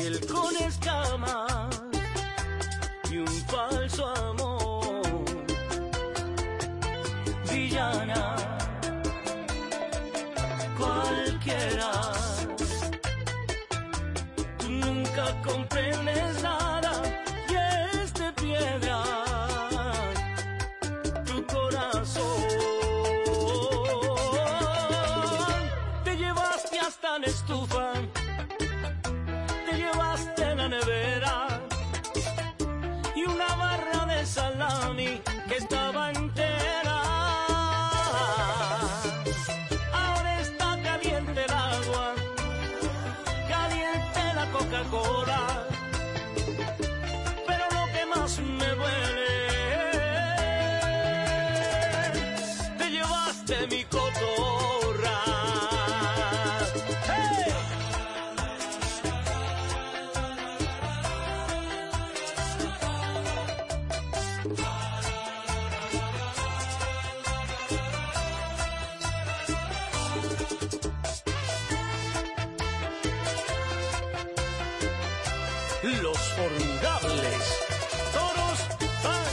piel con escamas y un falso amor. Villana, cualquiera, tú nunca comprendes nada y es de piedra tu corazón. Te llevaste hasta la estufa, te llevaste la nevera y una barra de salami que estaba entera. Ahora está caliente el agua, caliente la Coca-Cola, pero lo que más me duele, te llevaste mi cotorra. ¡Hey! Los formidables toros van.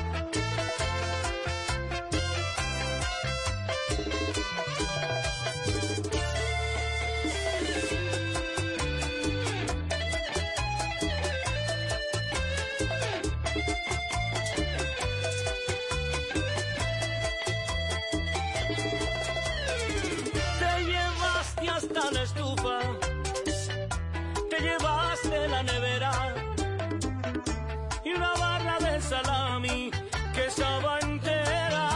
Te llevaste hasta la estufa, te llevaste la nevera y una barra de salami que estaba entera.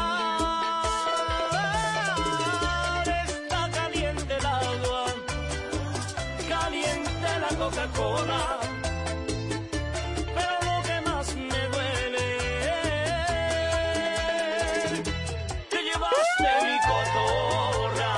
Está caliente el agua, caliente la Coca-Cola, pero lo que más me duele, te llevaste mi cotorra.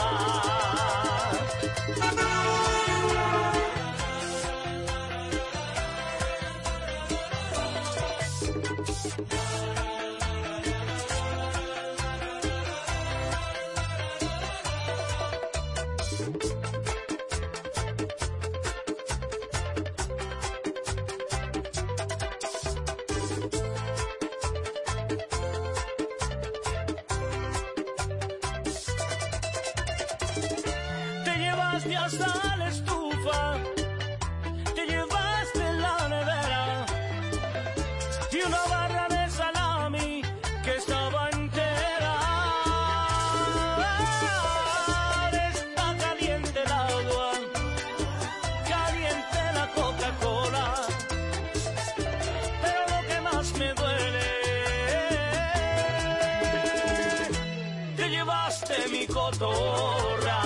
Te llevaste hasta la estufa, te llevaste la nevera y una barra de salami que estaba entera. Está caliente el agua, caliente la Coca-Cola, pero lo que más me duele, te llevaste mi cotorra.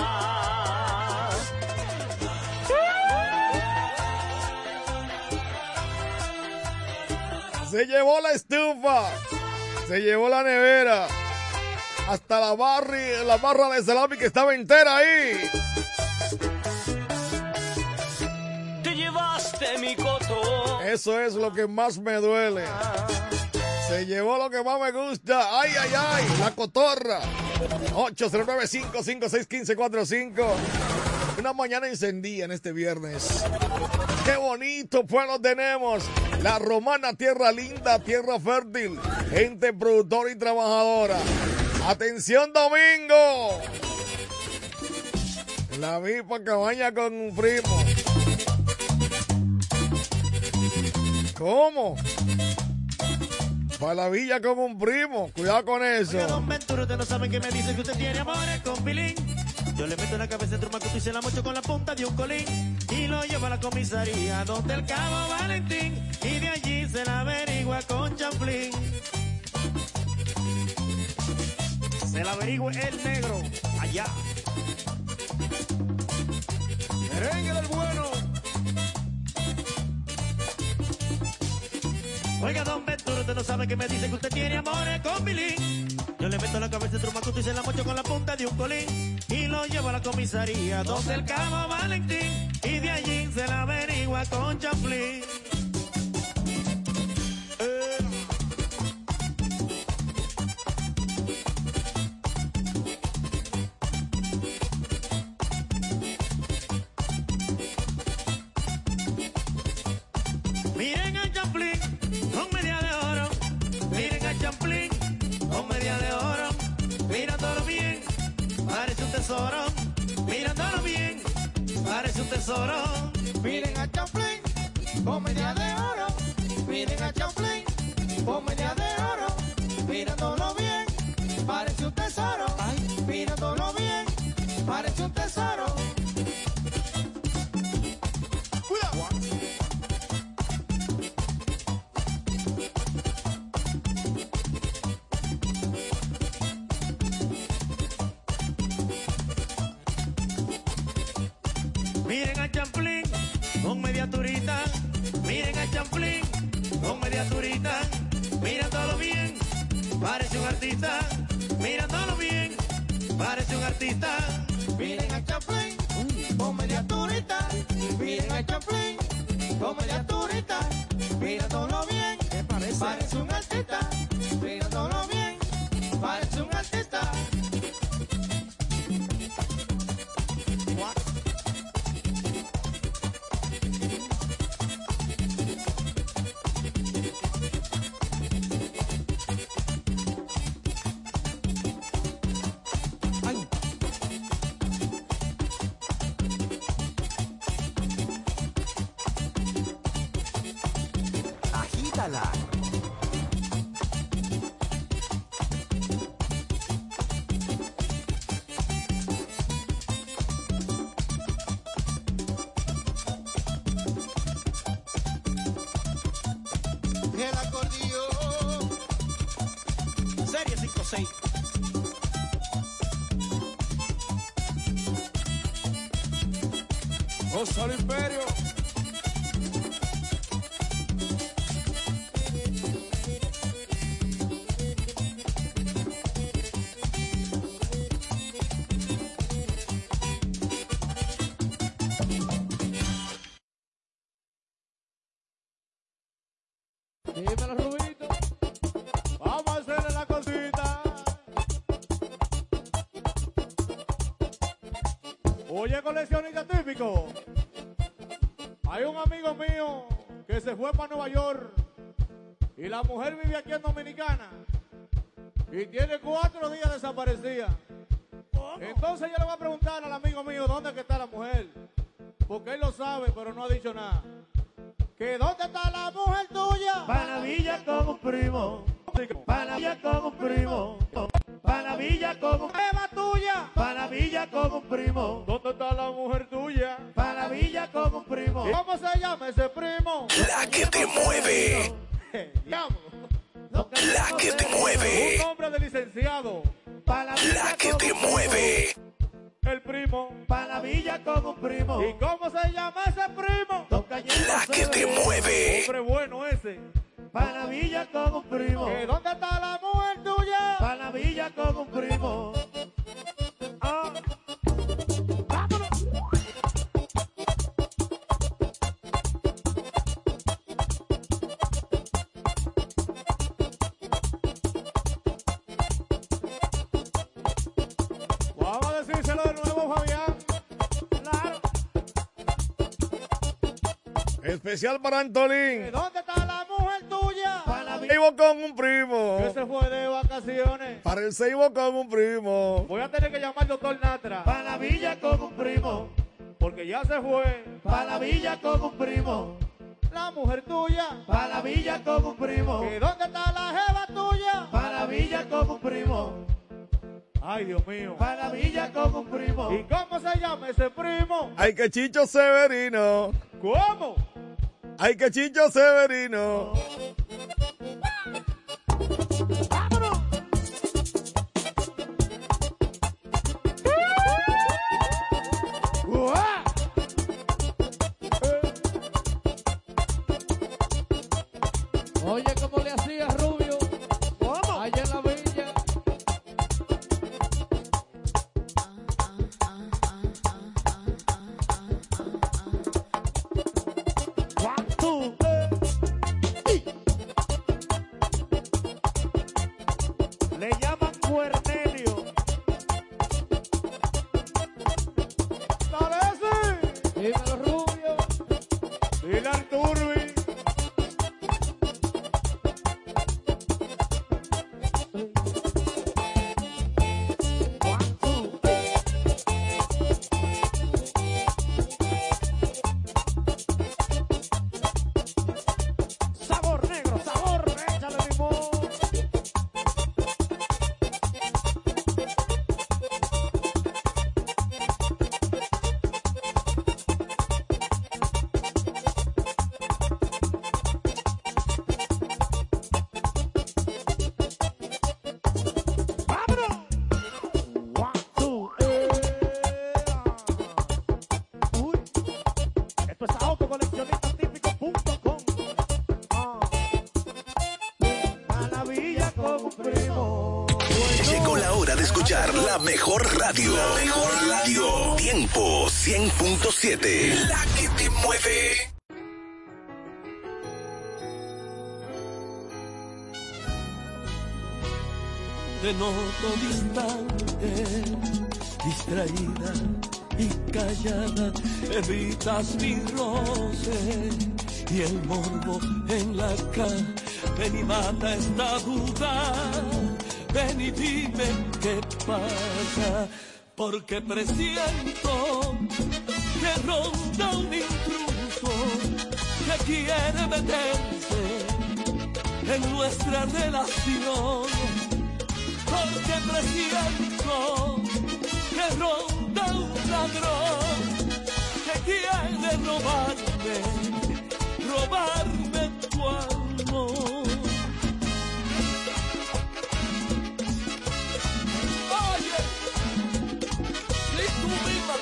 Se llevó la estufa, se llevó la nevera, hasta la barra de salami que estaba entera ahí. Te llevaste mi cotorra. Eso es lo que más me duele. Se llevó lo que más me gusta. Ay, ay, ay, la cotorra. 809-556-1545. Una mañana encendida en este viernes. Qué bonito pueblo tenemos. La Romana, tierra linda, tierra fértil, gente productora y trabajadora. Atención, Domingo. La vi pa' cabaña con un primo. ¿Cómo? Para la villa con un primo. Cuidado con eso. Oiga, don Ventura, usted no sabe que me dice que usted tiene amores con Pilín. Yo le meto en la cabeza el trumacuto y se la mocho con la punta de un colín. Y lo llevo a la comisaría donde el cabo Valentín. Y de allí se la averigua con Champlín. Se la averigua el negro allá. Merengue del bueno. Oiga, don Ventura, usted no sabe que me dice que usted tiene amores con Pilín. Yo le meto en la cabeza el trumacuto y se la mocho con la punta de un colín. Y lo llevo a la comisaría donde el cabo Valentín. Y de allí se la averigua con Champlín. parece un tesoro. Mirándolo bien, parece un tesoro. Miren a Chaplin, con media de oro. Miren a Chaplin, con media de oro. Mirándolo bien, parece un tesoro. Mirándolo bien, parece un tesoro. Cuidado. Miren a Champlin con media turita. Miren a Champlin con media turita. Mirándolo bien, parece un artista. Mirándolo bien, parece un artista. Miren a Chaplin, con media turita. Miren a Chaplin, con media turita. Mirándolo bien, parece un artista. Mirándolo bien, parece un artista. Agítala. El acordeón. Serie 5-6. ¡Oso al Imperio! Dímelo, Rubito. Vamos a hacerle la cosita. Oye, coleccionista típico. Hay un amigo mío que se fue para Nueva York y la mujer vive aquí en Dominicana y tiene 4 días desaparecida. Entonces yo le voy a preguntar al amigo mío dónde es que está la mujer, porque él lo sabe, pero no ha dicho nada. ¿Que dónde está la mujer tuya? Pa' la villa con un primo. Pa' la villa con un primo. Pa' la villa con un ¡Eva tuya! Pa' la villa con un primo. ¿Dónde está la mujer tuya? Pa' la villa con un primo. ¿Cómo se llama ese primo? La que te mueve. Diablo. La que te mueve. Un hombre de licenciado. Pa' la villa La que con te un primo. mueve. El primo. Pa' la villa con un primo. ¿Y cómo se llama ese primo? Don Cañete La que te Severo. mueve. Hombre bueno ese. Pa' la villa con un primo. ¿Que dónde está la mujer tuya? Pa' la villa con un primo. Ah. Vamos a decírselo de nuevo, Fabián. Claro. Especial para Antolín. ¿Dónde está la mujer tuya? Pa' la villa. Seibo con un primo. Que se fue de vacaciones. Para el Seibo con un primo. Voy a tener que llamar al doctor Natra. Pa' la villa con un primo. Porque ya se fue. Pa' la villa con un primo. La mujer tuya. Pa' la villa con un primo. ¿Que dónde está la jeva tuya? Pa' la villa con un primo. Ay, Dios mío. Pa' la villa con un primo. ¿Y cómo se llama ese primo? Ay, que Chicho Severino. ¿Cómo? Ay, que Chicho Severino. ¡Uah! Oye, ¿cómo le hacía Rubio? ¿Cómo? Allá en la villa. One, two, La mejor radio. La mejor radio. Tiempo 100.7. La que te mueve. Te noto distante, distraída y callada, evitas mi roce y el morbo en la cara. Ven y mata esta duda, ven y dime qué pasa, porque presiento que ronda un intruso que quiere meterse en nuestra relación. Porque presiento que ronda un ladrón que quiere robarme tu amor. Oye, y tú misma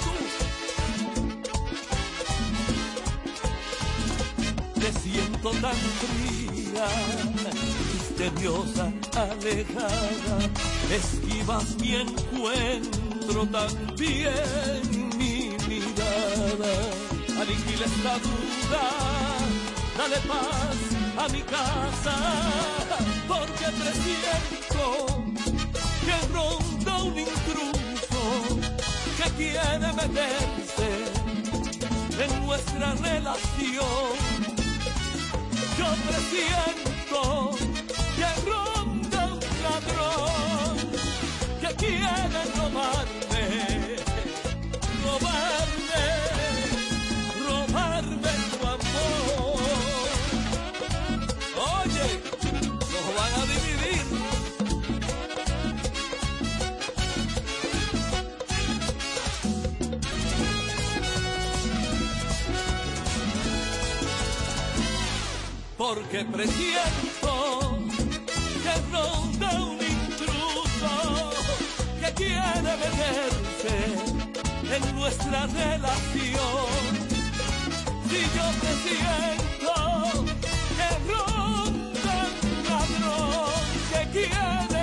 tú, te siento tan fría, misteriosa, alejada, esquivas mi encuentro también mi mirada. Aniquila esta duda, dale paz a mi casa, porque presiento que ronda un intruso que quiere meterse en nuestra relación. Yo presiento que ronda un ladrón que quiere robarme tu amor. Oye, nos van a dividir. Porque presiento que ronda un intruso que quiere meterse en nuestra relación. Si yo presiento que ronda un ladrón que quiere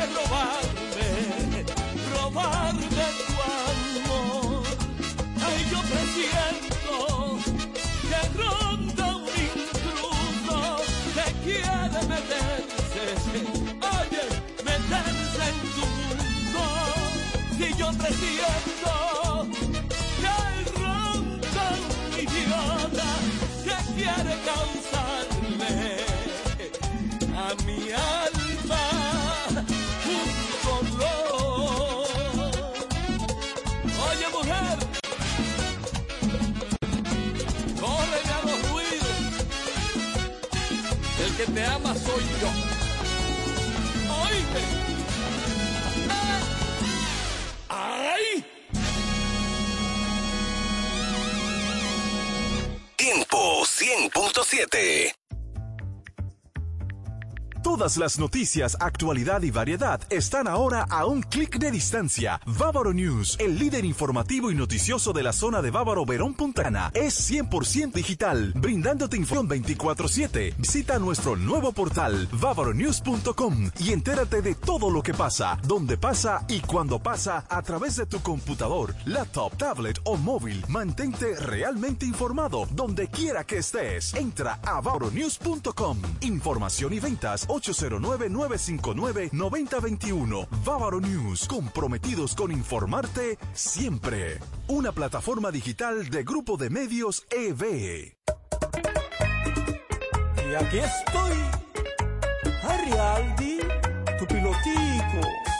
robarme tu amor. Ay, yo presiento que ronda un intruso que quiere meterse, oye, meterse en tu mundo. Si yo presiento que ronda un idiota que quiere causarle a mi alma un dolor. Oye, mujer, córrele a los ruidos. El que te ama soy yo. Oíste. ¡Ay! Tiempo 100.7. Todas las noticias, actualidad y variedad están ahora a un clic de distancia. Bávaro News, el líder informativo y noticioso de la zona de Bávaro, Verón, Punta Cana, es 100% digital, brindándote información 24/7. Visita nuestro nuevo portal, bavaronews.com, y entérate de todo lo que pasa, dónde pasa y cuándo pasa a través de tu computador, laptop, tablet o móvil. Mantente realmente informado donde quiera que estés. Entra a bavaronews.com. Información y ventas 809-959-9021. Bávaro News, comprometidos con informarte siempre. Una plataforma digital de Grupo de Medios EV. Y aquí estoy, Arialdi, tu pilotico.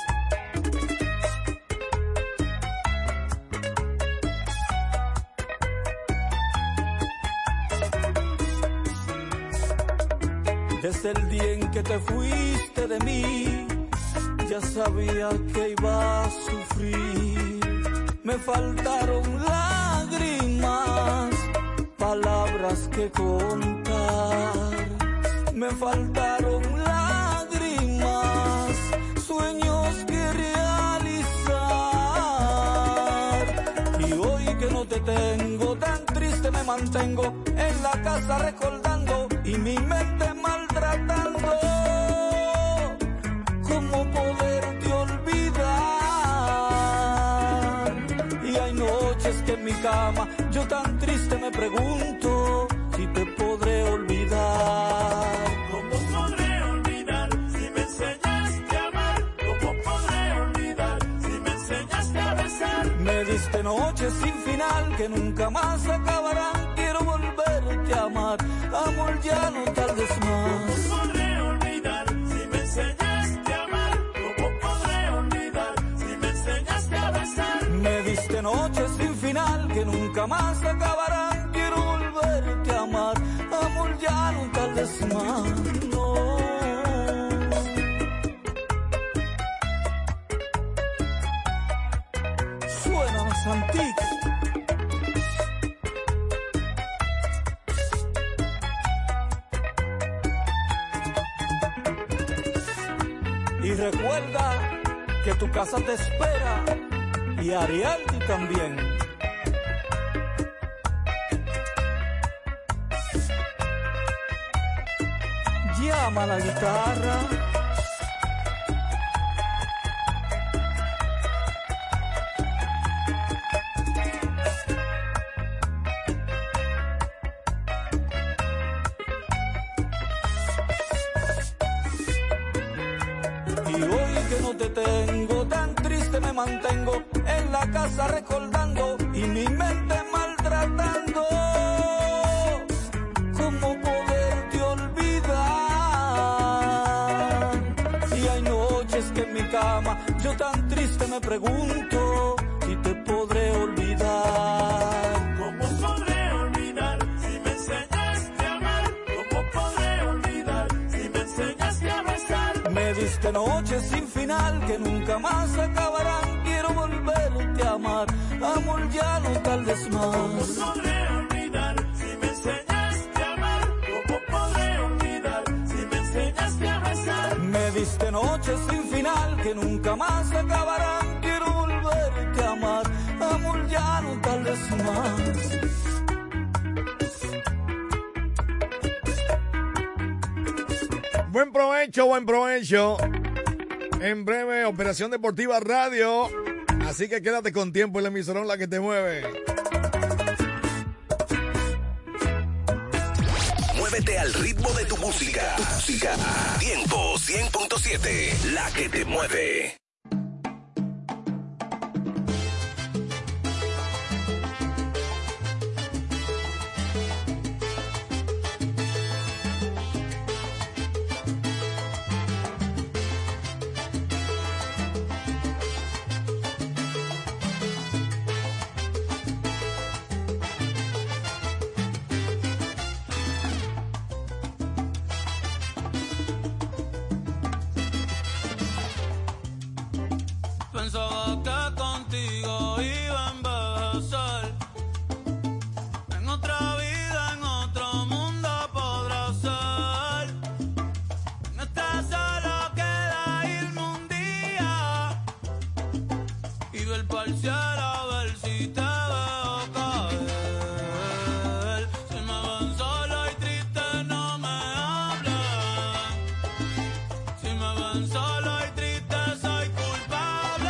Desde el día en que te fuiste de mí, ya sabía que iba a sufrir. Me faltaron lágrimas, palabras que contar. Me faltaron lágrimas, sueños que realizar. Y hoy que no te tengo, tan triste me mantengo en la casa recordando y mi mente maltratando. ¿Cómo poderte olvidar? mi cama yo tan triste me pregunto si te podré olvidar. ¿Cómo podré olvidar si me enseñaste a amar? ¿Cómo podré olvidar si me enseñaste a besar? Me diste noches sin final que nunca más acabarán. Quiero volverte a amar, amor ya no tardes más. ¿Cómo podré olvidar si me enseñaste a amar? ¿Cómo podré olvidar si me enseñaste a besar? Me diste noches sin final que nunca más acabarán. Quiero volverte a amar, amor ya no tardes más. No. Suena más antiguo. Y recuerda que tu casa te espera y Ariel también. Llama a la guitarra. Y hoy que no te tengo, tan triste me mantengo en la casa recordando y mi mente maltratando. ¿Cómo poderte olvidar? Y hay noches que en mi cama yo tan triste me pregunto si te podré olvidar. ¿Cómo podré olvidar si me enseñaste a amar? ¿Cómo podré olvidar si me enseñaste a besar? Me diste noches sin final que nunca más acabarán. Quiero volverte a amar, amor ya no tardes más. ¿Cómo podré olvidar si me enseñaste a amar? ¿Cómo podré olvidar si me enseñaste a besar? Me diste noches sin final que nunca más acabarán. Quiero volverte a amar, amor ya no tardes más. Buen provecho, buen provecho. En breve, Operación Deportiva Radio. Así que quédate con tiempo en la emisora La que te mueve. Muévete al ritmo de tu música. Tiempo 100.7, la que te mueve. Pensaba que contigo iba a envejecer. En otra vida, en otro mundo podrá ser. En esta solo queda irme un día y ver pa'l cielo a ver si te veo caer. Si me ven solo y triste no me hablen. Si me ven solo y triste soy culpable.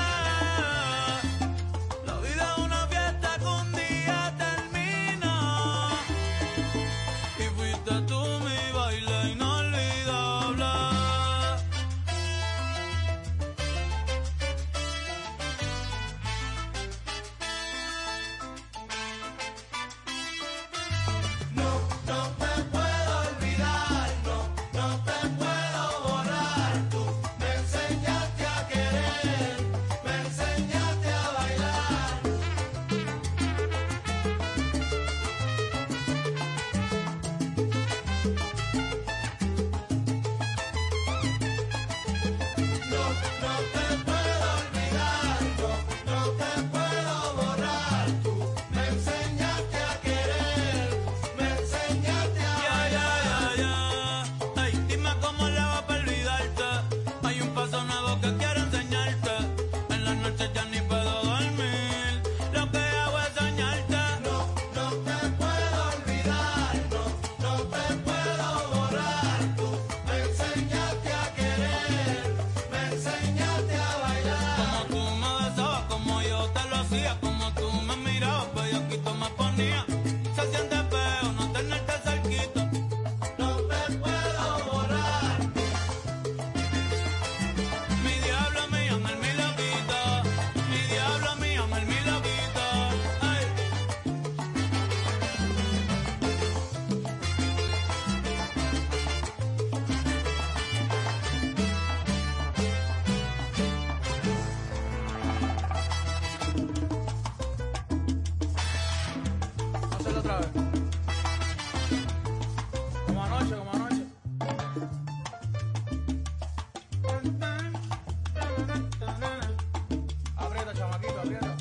La vida es una fiesta que un día termina. Y fuiste tú mi baile inolvidable. otra vez. Como anoche, como anoche. Aprieta, chamaquito, aprieta.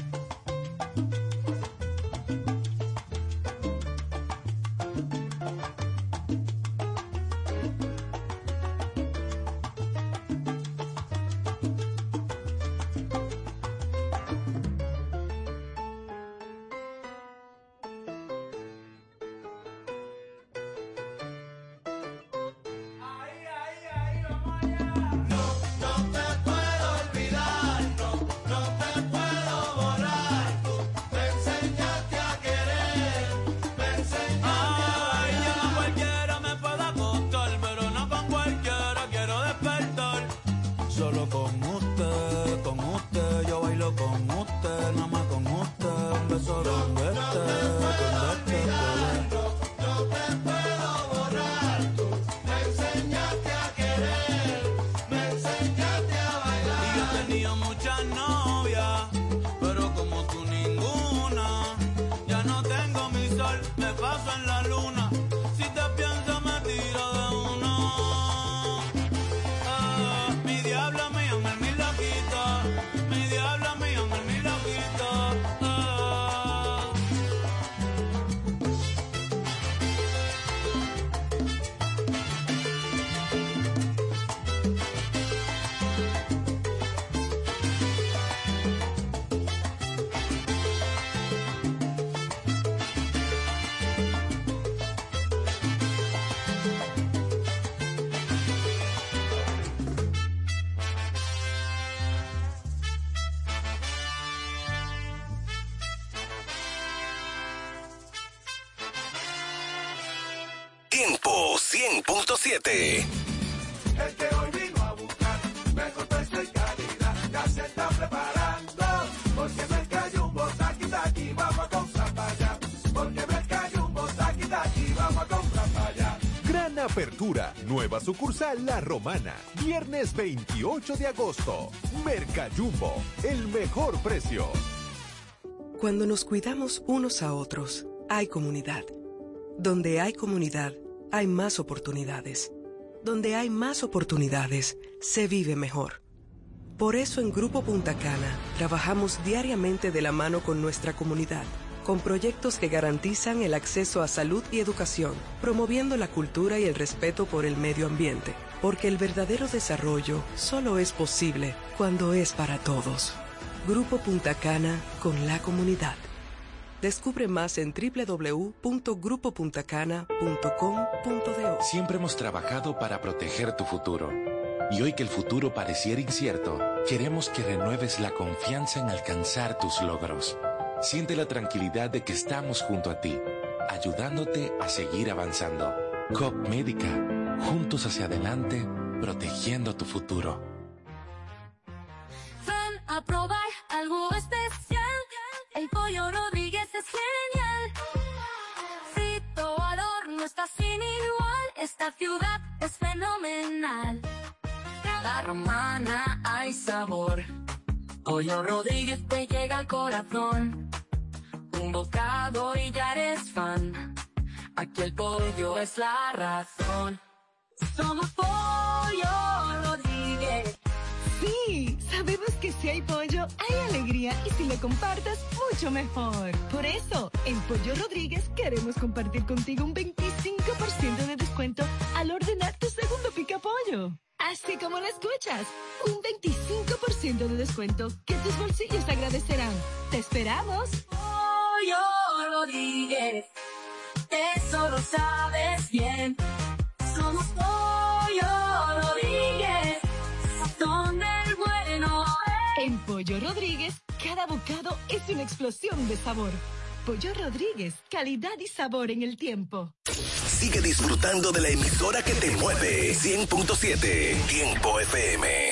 Tiempo 100.7. El que hoy vino a buscar mejor precio y calidad ya se está preparando, porque Mercajumbo Taqui vamos a comprar para allá, porque Mercajumbo Taqui vamos a comprar para allá. Gran apertura, nueva sucursal La Romana, viernes 28 de agosto. Mercajumbo, el mejor precio. Cuando nos cuidamos unos a otros, hay comunidad. Donde hay comunidad, hay más oportunidades. Donde hay más oportunidades, se vive mejor. Por eso en Grupo Punta Cana trabajamos diariamente de la mano con nuestra comunidad, con proyectos que garantizan el acceso a salud y educación, promoviendo la cultura y el respeto por el medio ambiente, porque el verdadero desarrollo solo es posible cuando es para todos. Grupo Punta Cana con la comunidad. Descubre más en www.grupopuntacana.com.do. Siempre hemos trabajado para proteger tu futuro. Y hoy que el futuro pareciera incierto, queremos que renueves la confianza en alcanzar tus logros. Siente la tranquilidad de que estamos junto a ti, ayudándote a seguir avanzando. COP Médica, juntos hacia adelante, protegiendo tu futuro. Ven a probar algo especial. El pollo Rodríguez es genial. Frito al horno está sin igual. Esta ciudad es fenomenal. La Romana hay sabor. Pollo Rodríguez te llega al corazón. Un bocado y ya eres fan. Aquí el pollo es la razón. Somos Pollo Rodríguez. Sí, sabemos que si hay pollo, hay alegría y si lo compartes, mucho mejor. Por eso, en Pollo Rodríguez queremos compartir contigo un 25% de descuento al ordenar tu segundo picapollo. Así como lo escuchas, un 25% de descuento que tus bolsillos agradecerán. ¡Te esperamos! Pollo Rodríguez, eso lo sabes bien. Somos Pollo Rodríguez, donde el bueno es. En Pollo Rodríguez, cada bocado es una explosión de sabor. Pollo Rodríguez, calidad y sabor en el tiempo. Sigue disfrutando de la emisora que te mueve. 100.7 Tiempo FM.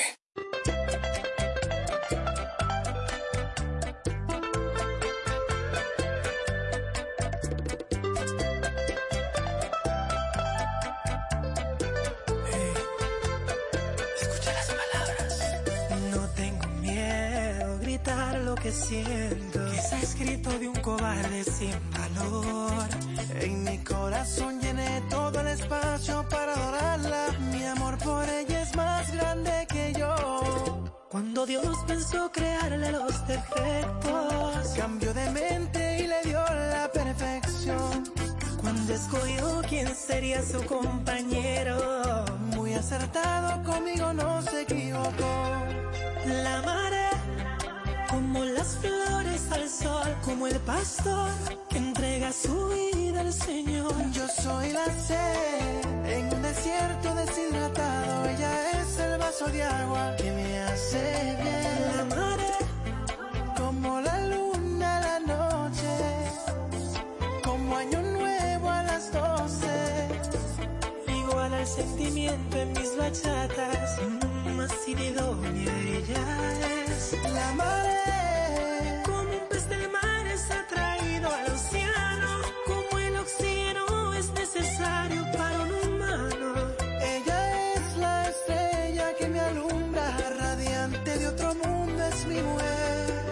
Escucha las palabras. No tengo miedo a gritar lo que siento. está escrito de un cobarde sin valor. En mi corazón llené todo el espacio para adorarla. Mi amor por ella es más grande que yo. Cuando Dios pensó crearle los defectos, cambió de mente y le dio la perfección. Cuando escogió quién sería su compañero, muy acertado, conmigo no se equivocó. La amaré como las flores al sol, como el pastor que entrega su vida al Señor. Yo soy la sed en un desierto deshidratado. Ella es el vaso de agua que me hace bien. La amaré como la luna a la noche, como año nuevo a las 12. Igual al sentimiento en mis bachatas, así de idónea ella es. La amaré como un pez del mar es atraído al océano, como el oxígeno es necesario para un humano. Ella es la estrella que me alumbra, radiante de otro mundo es mi mujer.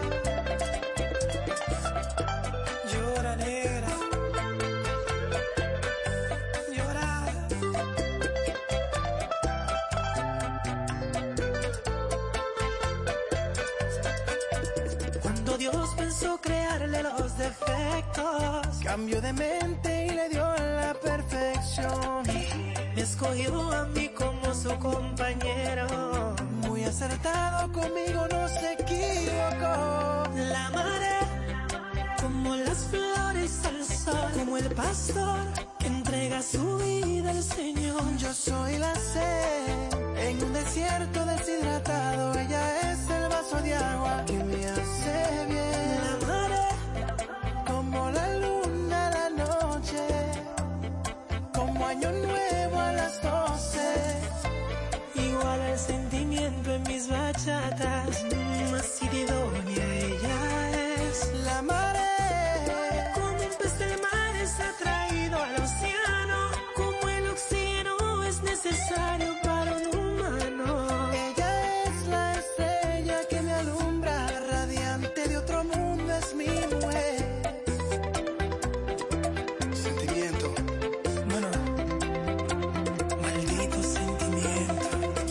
Llora negra, llora. Cuando Dios pensó crearle los defectos, cambió de mente y le dio la perfección. Me escogió a mí como su compañero, muy acertado, conmigo no se equivocó. La amaré como las flores al sol, como el pastor que entrega su vida al Señor. Yo soy la sed en un desierto deshidratado. Ella es el vaso de agua que me hace bien. La amaré como la luna a la noche, como año nuevo a las 12. Igual al sentimiento en mis bachatas, así de idónea ella es. La amaré como un pez del mar es atraído al océano, como el oxígeno es necesario para un humano. Ella es la estrella que me alumbra, radiante de otro mundo es mi mujer. Sentimiento. Bueno, maldito sentimiento.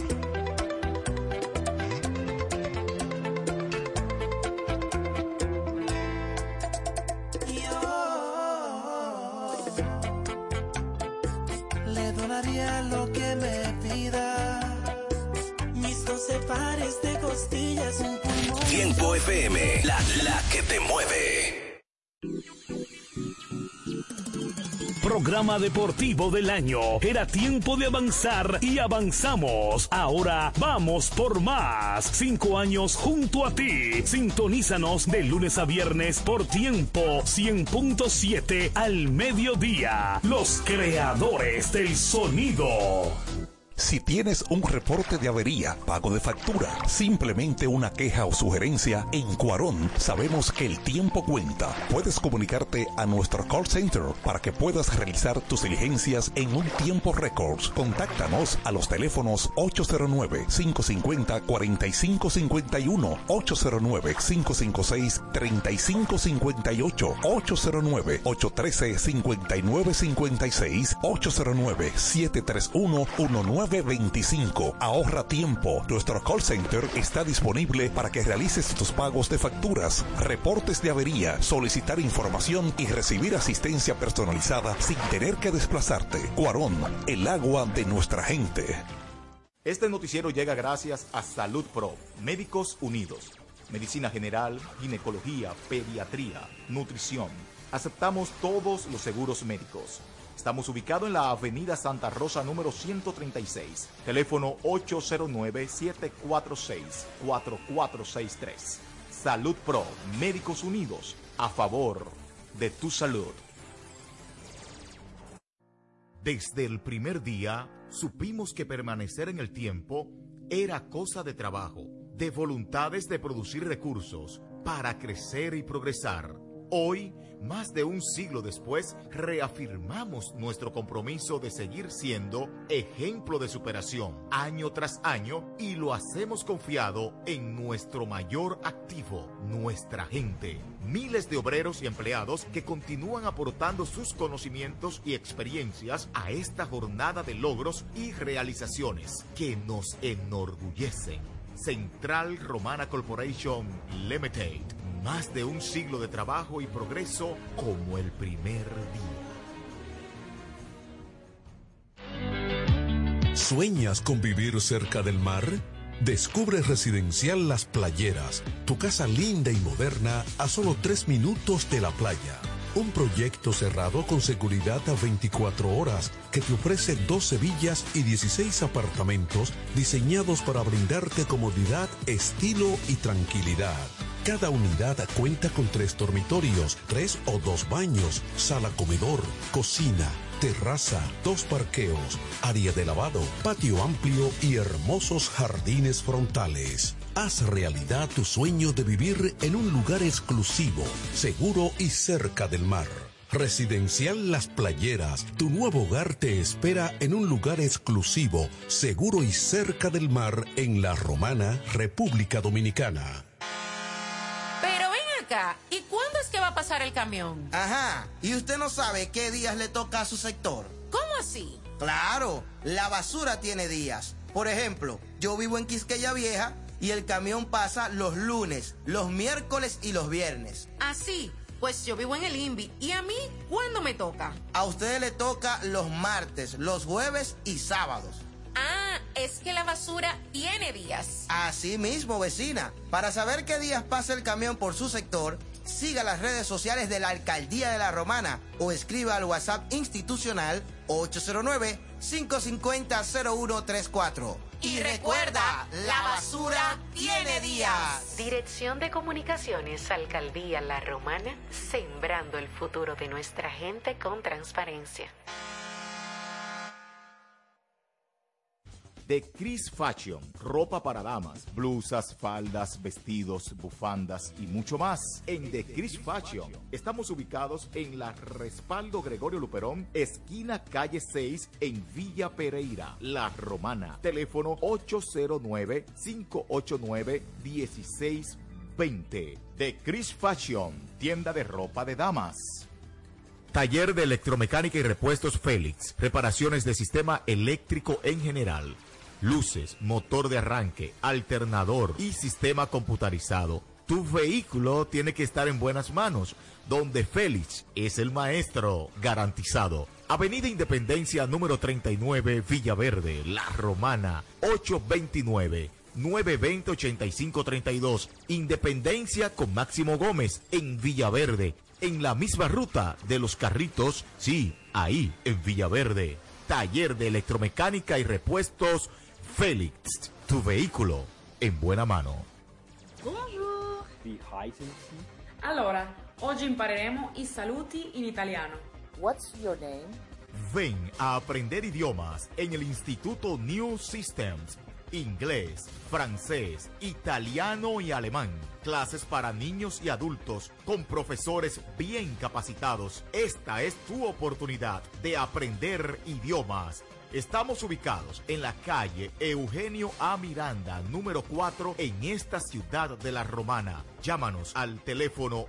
Le donaría lo que me pida, mis 12 pares de costillas, un pulmón. Tiempo FM, la que te mueve. Programa deportivo del año. Era tiempo de avanzar y avanzamos. Ahora vamos por más. 5 años junto a ti. Sintonízanos de lunes a viernes por Tiempo 100.7 al mediodía. Los creadores del sonido. Si tienes un reporte de avería, pago de factura, simplemente una queja o sugerencia, en Cuarón sabemos que el tiempo cuenta. Puedes comunicarte a nuestro call center para que puedas realizar tus diligencias en un tiempo récord. Contáctanos a los teléfonos 809-550-4551, 809-556-3558, 809-813-5956, 809-731-1925. Ahorra tiempo. Nuestro call center está disponible para que realices tus pagos de facturas, reportes de avería, solicitar información y recibir asistencia personalizada sin tener que desplazarte. Cuarón, el agua de nuestra gente. Este noticiero llega gracias a Salud Pro, Médicos Unidos. Medicina general, ginecología, pediatría, nutrición. Aceptamos todos los seguros médicos. Estamos ubicados en la avenida Santa Rosa número 136. Teléfono 809-746-4463. Salud Pro, Médicos Unidos, a favor de tu salud. Desde el primer día, supimos que permanecer en el tiempo era cosa de trabajo, de voluntades de producir recursos para crecer y progresar. Hoy, más de un siglo después, reafirmamos nuestro compromiso de seguir siendo ejemplo de superación año tras año y lo hacemos confiado en nuestro mayor activo, equipo, nuestra gente, miles de obreros y empleados que continúan aportando sus conocimientos y experiencias a esta jornada de logros y realizaciones que nos enorgullecen. Central Romana Corporation Limited, más de un siglo de trabajo y progreso como el primer día. ¿Sueñas con vivir cerca del mar? Descubre Residencial Las Playeras, tu casa linda y moderna a solo 3 minutos de la playa. Un proyecto cerrado con seguridad a 24 horas que te ofrece 12 villas y 16 apartamentos diseñados para brindarte comodidad, estilo y tranquilidad. Cada unidad cuenta con 3 dormitorios, 3 o 2 baños, sala comedor, cocina, terraza, 2 parqueos, área de lavado, patio amplio y hermosos jardines frontales. Haz realidad tu sueño de vivir en un lugar exclusivo, seguro y cerca del mar. Residencial Las Playeras, tu nuevo hogar te espera en un lugar exclusivo, seguro y cerca del mar en La Romana, República Dominicana. Pero ven acá, ¿y cuándo es que va a pasar el camión? Ajá, ¿y usted no sabe qué días le toca a su sector? ¿Cómo así? Claro, la basura tiene días. Por ejemplo, yo vivo en Quisqueya Vieja y el camión pasa los lunes, los miércoles y los viernes. Así, pues yo vivo en el INVI. ¿Y a mí cuándo me toca? A ustedes le toca los martes, los jueves y sábados. Ah, es que la basura tiene días. Así mismo, vecina. Para saber qué días pasa el camión por su sector, siga las redes sociales de la Alcaldía de La Romana o escriba al WhatsApp institucional 809-550-0134. Y recuerda, la basura tiene días. Dirección de Comunicaciones, Alcaldía La Romana, sembrando el futuro de nuestra gente con transparencia. De Chris Fashion, ropa para damas, blusas, faldas, vestidos, bufandas y mucho más. En The Chris Fashion estamos ubicados en la Respaldo Gregorio Luperón, esquina calle 6 en Villa Pereira, La Romana. Teléfono 809-589-1620. The Chris Fashion, tienda de ropa de damas. Taller de electromecánica y repuestos Félix. Reparaciones de sistema eléctrico en general. Luces, motor de arranque, alternador y sistema computarizado. Tu vehículo tiene que estar en buenas manos, donde Félix es el maestro garantizado. Avenida Independencia número 39, Villaverde, La Romana, 829-920-8532. Independencia con Máximo Gómez en Villaverde, en la misma ruta de los carritos, sí, ahí en Villaverde. Taller de electromecánica y repuestos Félix, tu vehículo en buena mano. Bonjour. Allora, oggi impareremo i saluti in italiano. What's your name? Ven a aprender idiomas en el Instituto New Systems. Inglés, francés, italiano y alemán. Clases para niños y adultos con profesores bien capacitados. Esta es tu oportunidad de aprender idiomas. Estamos ubicados en la calle Eugenio A. Miranda, número 4, en esta ciudad de La Romana. Llámanos al teléfono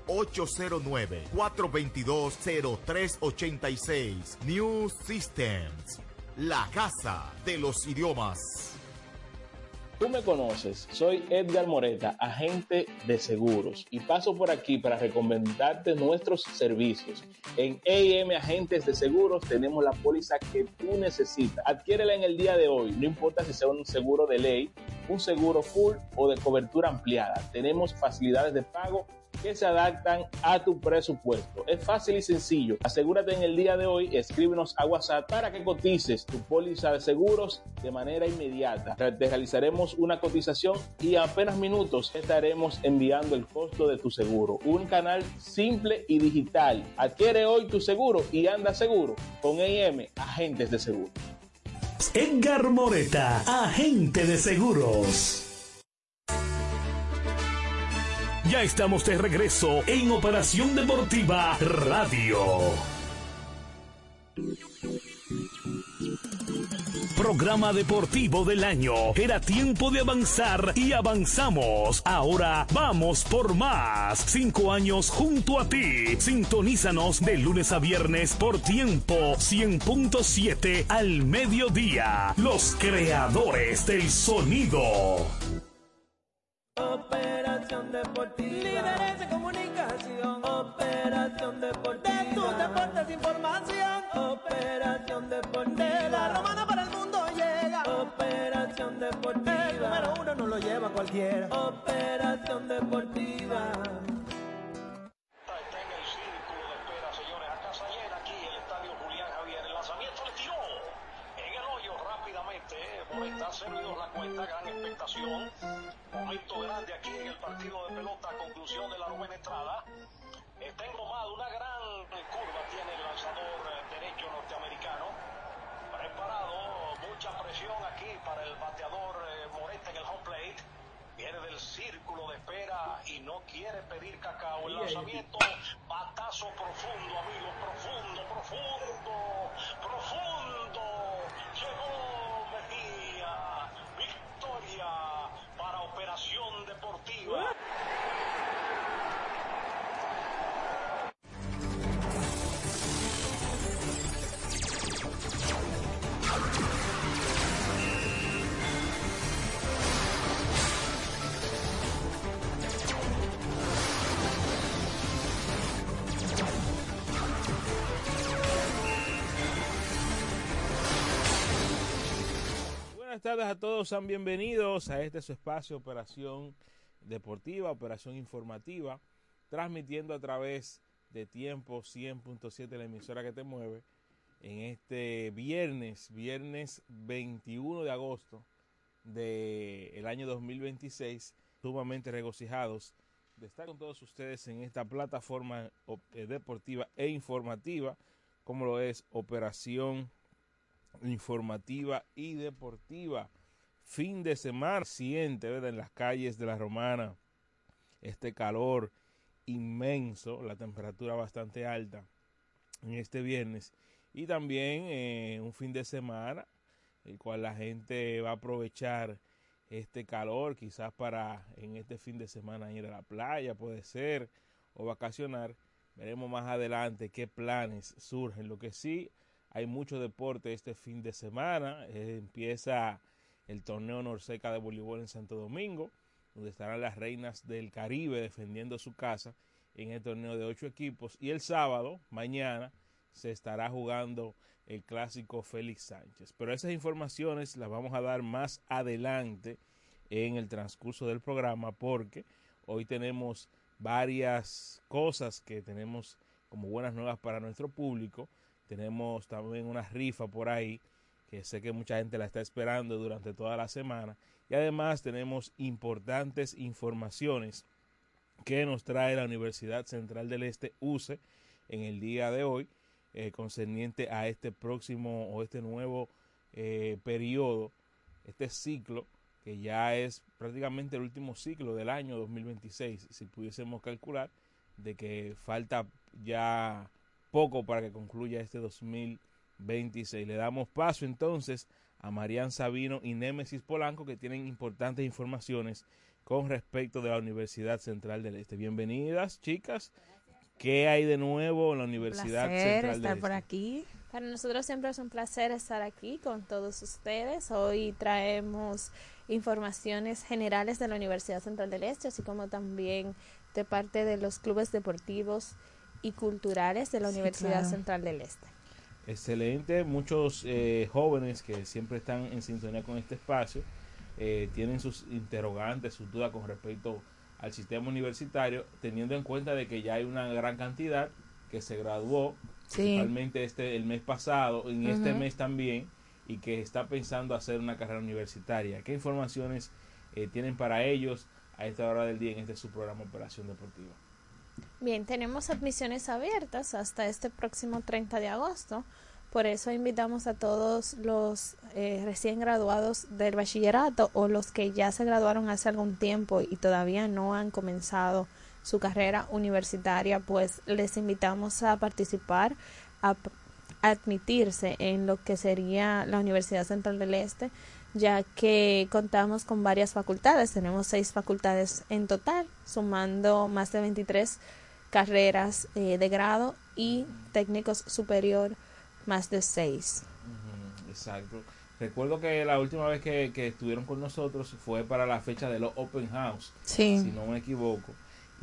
809-422-0386. New Systems, la casa de los idiomas. Tú me conoces, soy Edgar Moreta, agente de seguros, y paso por aquí para recomendarte nuestros servicios. En AM Agentes de Seguros tenemos la póliza que tú necesitas. Adquiérela en el día de hoy, no importa si sea un seguro de ley, un seguro full o de cobertura ampliada. Tenemos facilidades de pago que se adaptan a tu presupuesto. Es fácil y sencillo. Asegúrate en el día de hoy, escríbenos a WhatsApp para que cotices tu póliza de seguros de manera inmediata. Te realizaremos una cotización y en apenas minutos estaremos enviando el costo de tu seguro. Un canal simple y digital. Adquiere hoy tu seguro y anda seguro con AM Agentes de Seguros. Edgar Moreta, agente de seguros. Ya estamos de regreso en Operación Deportiva Radio. Programa deportivo del año. Era tiempo de avanzar y avanzamos. Ahora vamos por más. 5 años junto a ti. Sintonízanos de lunes a viernes por Tiempo 100.7 al mediodía. Los creadores del sonido. Operación Deportiva. Líderes de comunicación. Operación Deportiva. De tus deportes información. Operación Deportiva. De la Romana para el mundo llega. Operación Deportiva. El número 1 no lo lleva cualquiera. Operación Deportiva. Está servido la cuenta, gran expectación. Momento grande aquí en el partido de pelota, conclusión de la novena entrada. Está englomado, una gran curva tiene el lanzador derecho norteamericano. Preparado, mucha presión aquí para el bateador Moreta en el home plate. Viene del círculo de espera y no quiere pedir cacao. El lanzamiento, batazo profundo, amigos, profundo. Llegó victoria para Operación Deportiva. Buenas tardes a todos, sean bienvenidos a este su espacio Operación Deportiva, Operación Informativa, transmitiendo a través de Tiempo 100.7, la emisora que te mueve, en este viernes 21 de agosto del año 2026, sumamente regocijados de estar con todos ustedes en esta plataforma deportiva e informativa, como lo es Operación Informativa y Deportiva. Fin de semana siente, ¿verdad?, en las calles de la Romana este calor inmenso, la temperatura bastante alta en este viernes, y también un fin de semana el cual la gente va a aprovechar este calor quizás para en este fin de semana ir a la playa, puede ser, o vacacionar. Veremos más adelante qué planes surgen. Lo que sí, hay mucho deporte este fin de semana. Empieza el torneo Norseca de voleibol en Santo Domingo, donde estarán las reinas del Caribe defendiendo su casa en el torneo de 8 equipos. Y el sábado, mañana, se estará jugando el clásico Félix Sánchez. Pero esas informaciones las vamos a dar más adelante en el transcurso del programa, porque hoy tenemos varias cosas que tenemos como buenas nuevas para nuestro público. Tenemos también una rifa por ahí que sé que mucha gente la está esperando durante toda la semana. Y además tenemos importantes informaciones que nos trae la Universidad Central del Este, UCE, en el día de hoy, concerniente a este próximo o este nuevo periodo, este ciclo, que ya es prácticamente el último ciclo del año 2026, si pudiésemos calcular, de que falta ya poco para que concluya este 2026. Le damos paso entonces a Marian Sabino y Némesis Polanco, que tienen importantes informaciones con respecto de la Universidad Central del Este. Bienvenidas, chicas. ¿Qué hay de nuevo en la Universidad Central del Este? Estar por aquí. Para nosotros siempre es un placer estar aquí con todos ustedes. Hoy traemos informaciones generales de la Universidad Central del Este, así como también de parte de los clubes deportivos y culturales de la Universidad Central del Este. Excelente, muchos jóvenes que siempre están en sintonía con este espacio tienen sus interrogantes, sus dudas con respecto al sistema universitario, teniendo en cuenta de que ya hay una gran cantidad que se graduó, principalmente el mes pasado, en este mes también, y que está pensando hacer una carrera universitaria. ¿Qué informaciones tienen para ellos a esta hora del día en este su programa Operación Deportiva? Bien, tenemos admisiones abiertas hasta este próximo 30 de agosto. Por eso invitamos a todos los recién graduados del bachillerato o los que ya se graduaron hace algún tiempo y todavía no han comenzado su carrera universitaria, pues les invitamos a participar, a admitirse en lo que sería la Universidad Central del Este, ya que contamos con varias facultades. Tenemos 6 facultades en total, sumando más de 23 carreras de grado y técnicos superior más de 6. Exacto. Recuerdo que la última vez que estuvieron con nosotros fue para la fecha de los Open House, sí, si no me equivoco.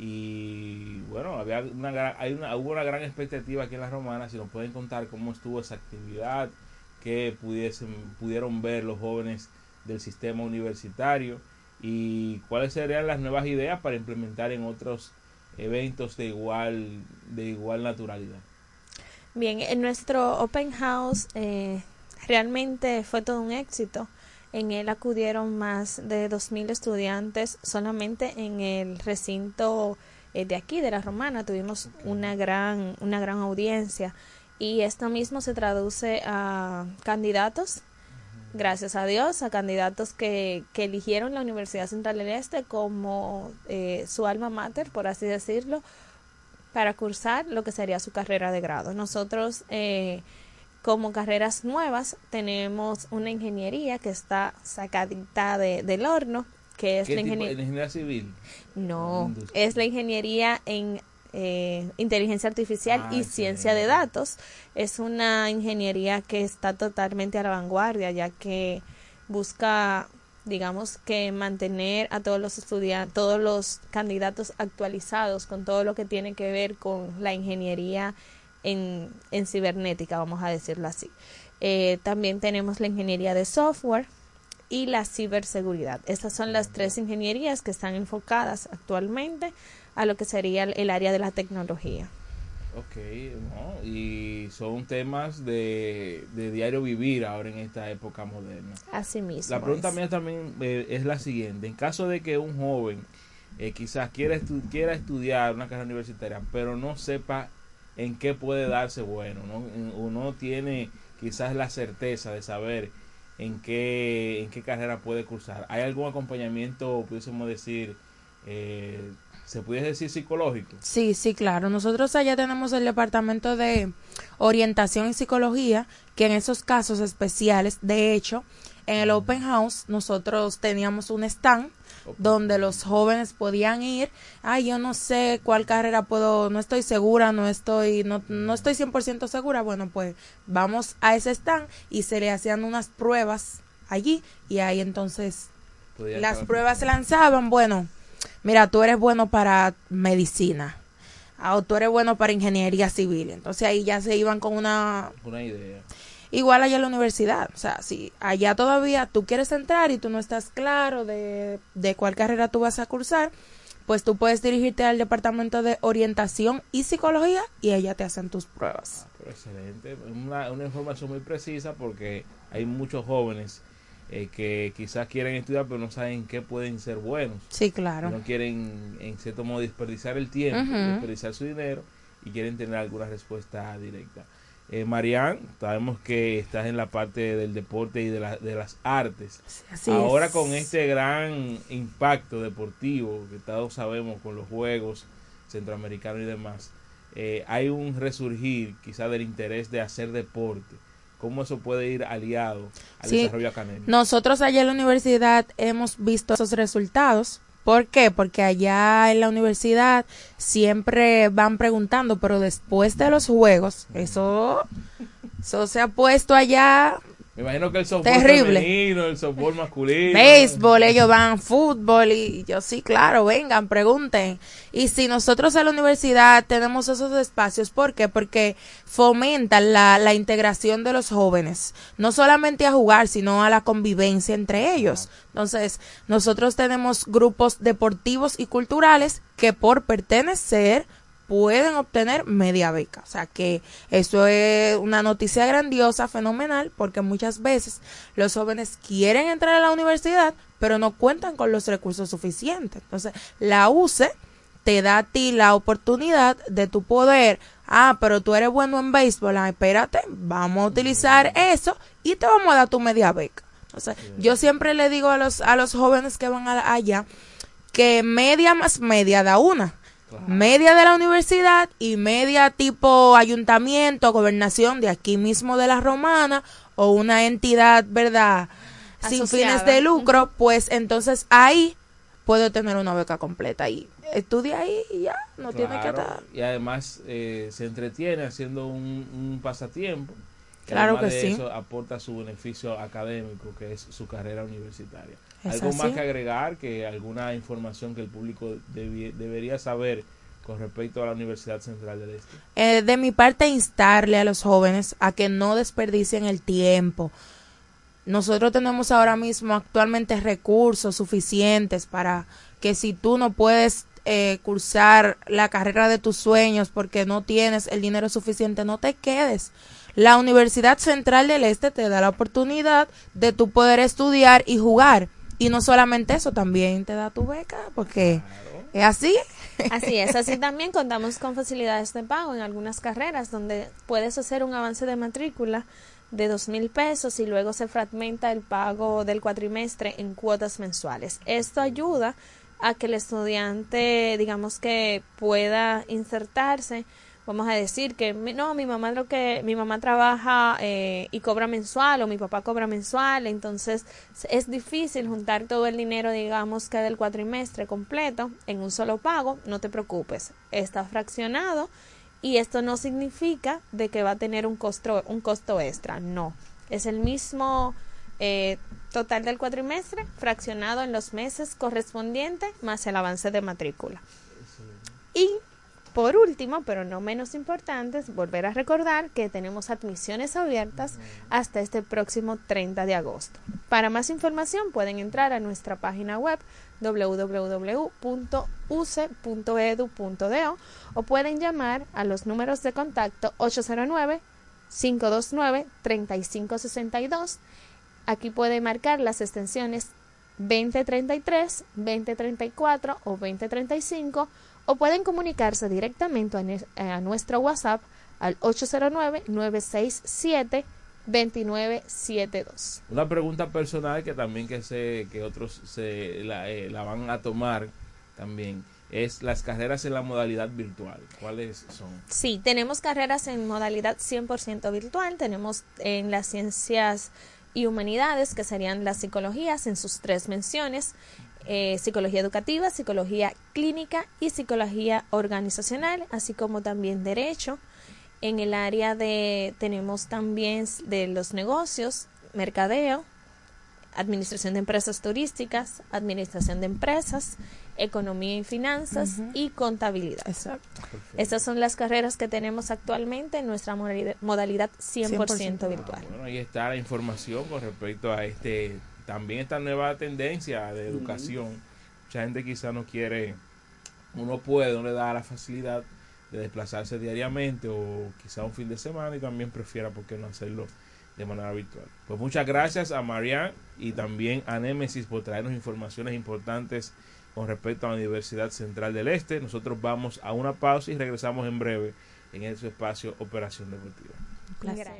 Y bueno, hubo una gran expectativa aquí en La Romana. Si nos pueden contar cómo estuvo esa actividad, qué pudieron ver los jóvenes del sistema universitario y cuáles serían las nuevas ideas para implementar en otros eventos de igual naturalidad. Bien, en nuestro Open House realmente fue todo un éxito. En él acudieron más de 2,000 estudiantes solamente en el recinto de aquí, de La Romana. Tuvimos una gran audiencia y esto mismo se traduce a candidatos, gracias a Dios, a candidatos que eligieron la Universidad Central del Este como su alma mater, por así decirlo, para cursar lo que sería su carrera de grado. Nosotros como carreras nuevas tenemos una ingeniería que está sacadita del horno, que es la ingeniería civil. No, es la ingeniería en inteligencia artificial y ciencia de datos. Es una ingeniería que está totalmente a la vanguardia, ya que busca, digamos, que mantener a todos los estudiantes, todos los candidatos actualizados con todo lo que tiene que ver con la ingeniería en cibernética, vamos a decirlo así. También tenemos la ingeniería de software y la ciberseguridad. Estas son las 3 ingenierías que están enfocadas actualmente a lo que sería el área de la tecnología. Ok, y son temas de diario vivir ahora en esta época moderna. Así mismo. La pregunta mía también es la siguiente: en caso de que un joven quizás quiera estudiar una carrera universitaria, pero no sepa en qué puede darse bueno, ¿no? No tiene quizás la certeza de saber en qué carrera puede cursar. ¿Hay algún acompañamiento, pudiésemos decir, se pudiese decir psicológico? Sí, claro. Nosotros allá tenemos el departamento de orientación y psicología, que en esos casos especiales, de hecho, en el Open House nosotros teníamos un stand donde los jóvenes podían ir. Yo no sé cuál carrera no estoy segura, no estoy 100% segura. Bueno, pues vamos a ese stand y se le hacían unas pruebas allí y ahí entonces las pruebas se lanzaban. Bueno, mira, tú eres bueno para medicina, o tú eres bueno para ingeniería civil. Entonces ahí ya se iban con una idea. Igual allá en la universidad, o sea, si allá todavía tú quieres entrar y tú no estás claro de cuál carrera tú vas a cursar, pues tú puedes dirigirte al departamento de orientación y psicología y allá te hacen tus pruebas. Pero excelente, una información muy precisa, porque hay muchos jóvenes que quizás quieren estudiar pero no saben qué pueden ser buenos. Sí, claro. No quieren en cierto modo desperdiciar el tiempo, desperdiciar su dinero, y quieren tener alguna respuesta directa. Marian, sabemos que estás en la parte del deporte y de las artes. Así ahora es. Con este gran impacto deportivo que todos sabemos con los Juegos Centroamericanos y demás, hay un resurgir quizá del interés de hacer deporte. ¿Cómo eso puede ir aliado al desarrollo académico? Nosotros allá en la universidad hemos visto esos resultados. ¿Por qué? Porque allá en la universidad siempre van preguntando, pero después de los juegos, eso se ha puesto allá. Me imagino que el softball terrible. Femenino, el softball masculino. Béisbol, ellos van fútbol y yo sí, claro, vengan, pregunten. Y si nosotros en la universidad tenemos esos espacios, ¿por qué? Porque fomentan la integración de los jóvenes, no solamente a jugar, sino a la convivencia entre ellos. Entonces, nosotros tenemos grupos deportivos y culturales que por pertenecer pueden obtener media beca. O sea que eso es una noticia grandiosa, fenomenal, porque muchas veces los jóvenes quieren entrar a la universidad, pero no cuentan con los recursos suficientes. Entonces, la UCE te da a ti la oportunidad de tu poder, pero tú eres bueno en béisbol, espérate, vamos a utilizar eso y te vamos a dar tu media beca. Entonces, yo siempre le digo a los jóvenes que van allá que media más media da una. Media de la universidad y media tipo ayuntamiento, gobernación de aquí mismo de la Romana o una entidad, ¿verdad?, sin fines de lucro, pues entonces ahí puedo tener una beca completa y estudia ahí y ya, no tiene que estar. Y además se entretiene haciendo un pasatiempo. Claro que de sí. Eso aporta su beneficio académico, que es su carrera universitaria. Es ¿Algo así. más que agregar, que alguna información que el público debería saber con respecto a la Universidad Central del Este? De mi parte, instarle a los jóvenes a que no desperdicien el tiempo. Nosotros tenemos ahora mismo actualmente recursos suficientes para que si tú no puedes cursar la carrera de tus sueños porque no tienes el dinero suficiente, no te quedes. La Universidad Central del Este te da la oportunidad de tú poder estudiar y jugar. Y no solamente eso, también te da tu beca, porque es así. Así es, así también contamos con facilidades de pago en algunas carreras donde puedes hacer un avance de matrícula de 2,000 pesos y luego se fragmenta el pago del cuatrimestre en cuotas mensuales. Esto ayuda a que el estudiante, digamos, que pueda insertarse. Vamos a decir que mi mamá trabaja y cobra mensual, o mi papá cobra mensual, entonces es difícil juntar todo el dinero, digamos, que del cuatrimestre completo en un solo pago. No te preocupes, está fraccionado y esto no significa de que va a tener un costo extra, no, es el mismo total del cuatrimestre fraccionado en los meses correspondientes más el avance de matrícula. Y por último, pero no menos importante, volver a recordar que tenemos admisiones abiertas hasta este próximo 30 de agosto. Para más información pueden entrar a nuestra página web www.uce.edu.do o pueden llamar a los números de contacto 809-529-3562. Aquí puede marcar las extensiones 2033, 2034 o 2035, o pueden comunicarse directamente a nuestro WhatsApp al 809-967-2972. Una pregunta personal que también que sé que otros la van a tomar también es las carreras en la modalidad virtual. ¿Cuáles son? Sí, tenemos carreras en modalidad 100% virtual. Tenemos en las ciencias y humanidades, que serían las psicologías en sus 3 menciones. Psicología educativa, psicología clínica y psicología organizacional, así como también derecho. En el área tenemos también de los negocios, mercadeo, administración de empresas turísticas, administración de empresas, economía y finanzas y contabilidad. Exacto. Estas son las carreras que tenemos actualmente en nuestra modalidad 100% virtual. Bueno, ahí está la información con respecto a también esta nueva tendencia de educación. Mucha gente quizá no quiere, no le da la facilidad de desplazarse diariamente o quizá un fin de semana y también prefiera por qué no hacerlo de manera virtual. Pues muchas gracias a Marian y también a Némesis por traernos informaciones importantes con respecto a la Universidad Central del Este. Nosotros vamos a una pausa y regresamos en breve en su espacio Operación Deportiva. Gracias.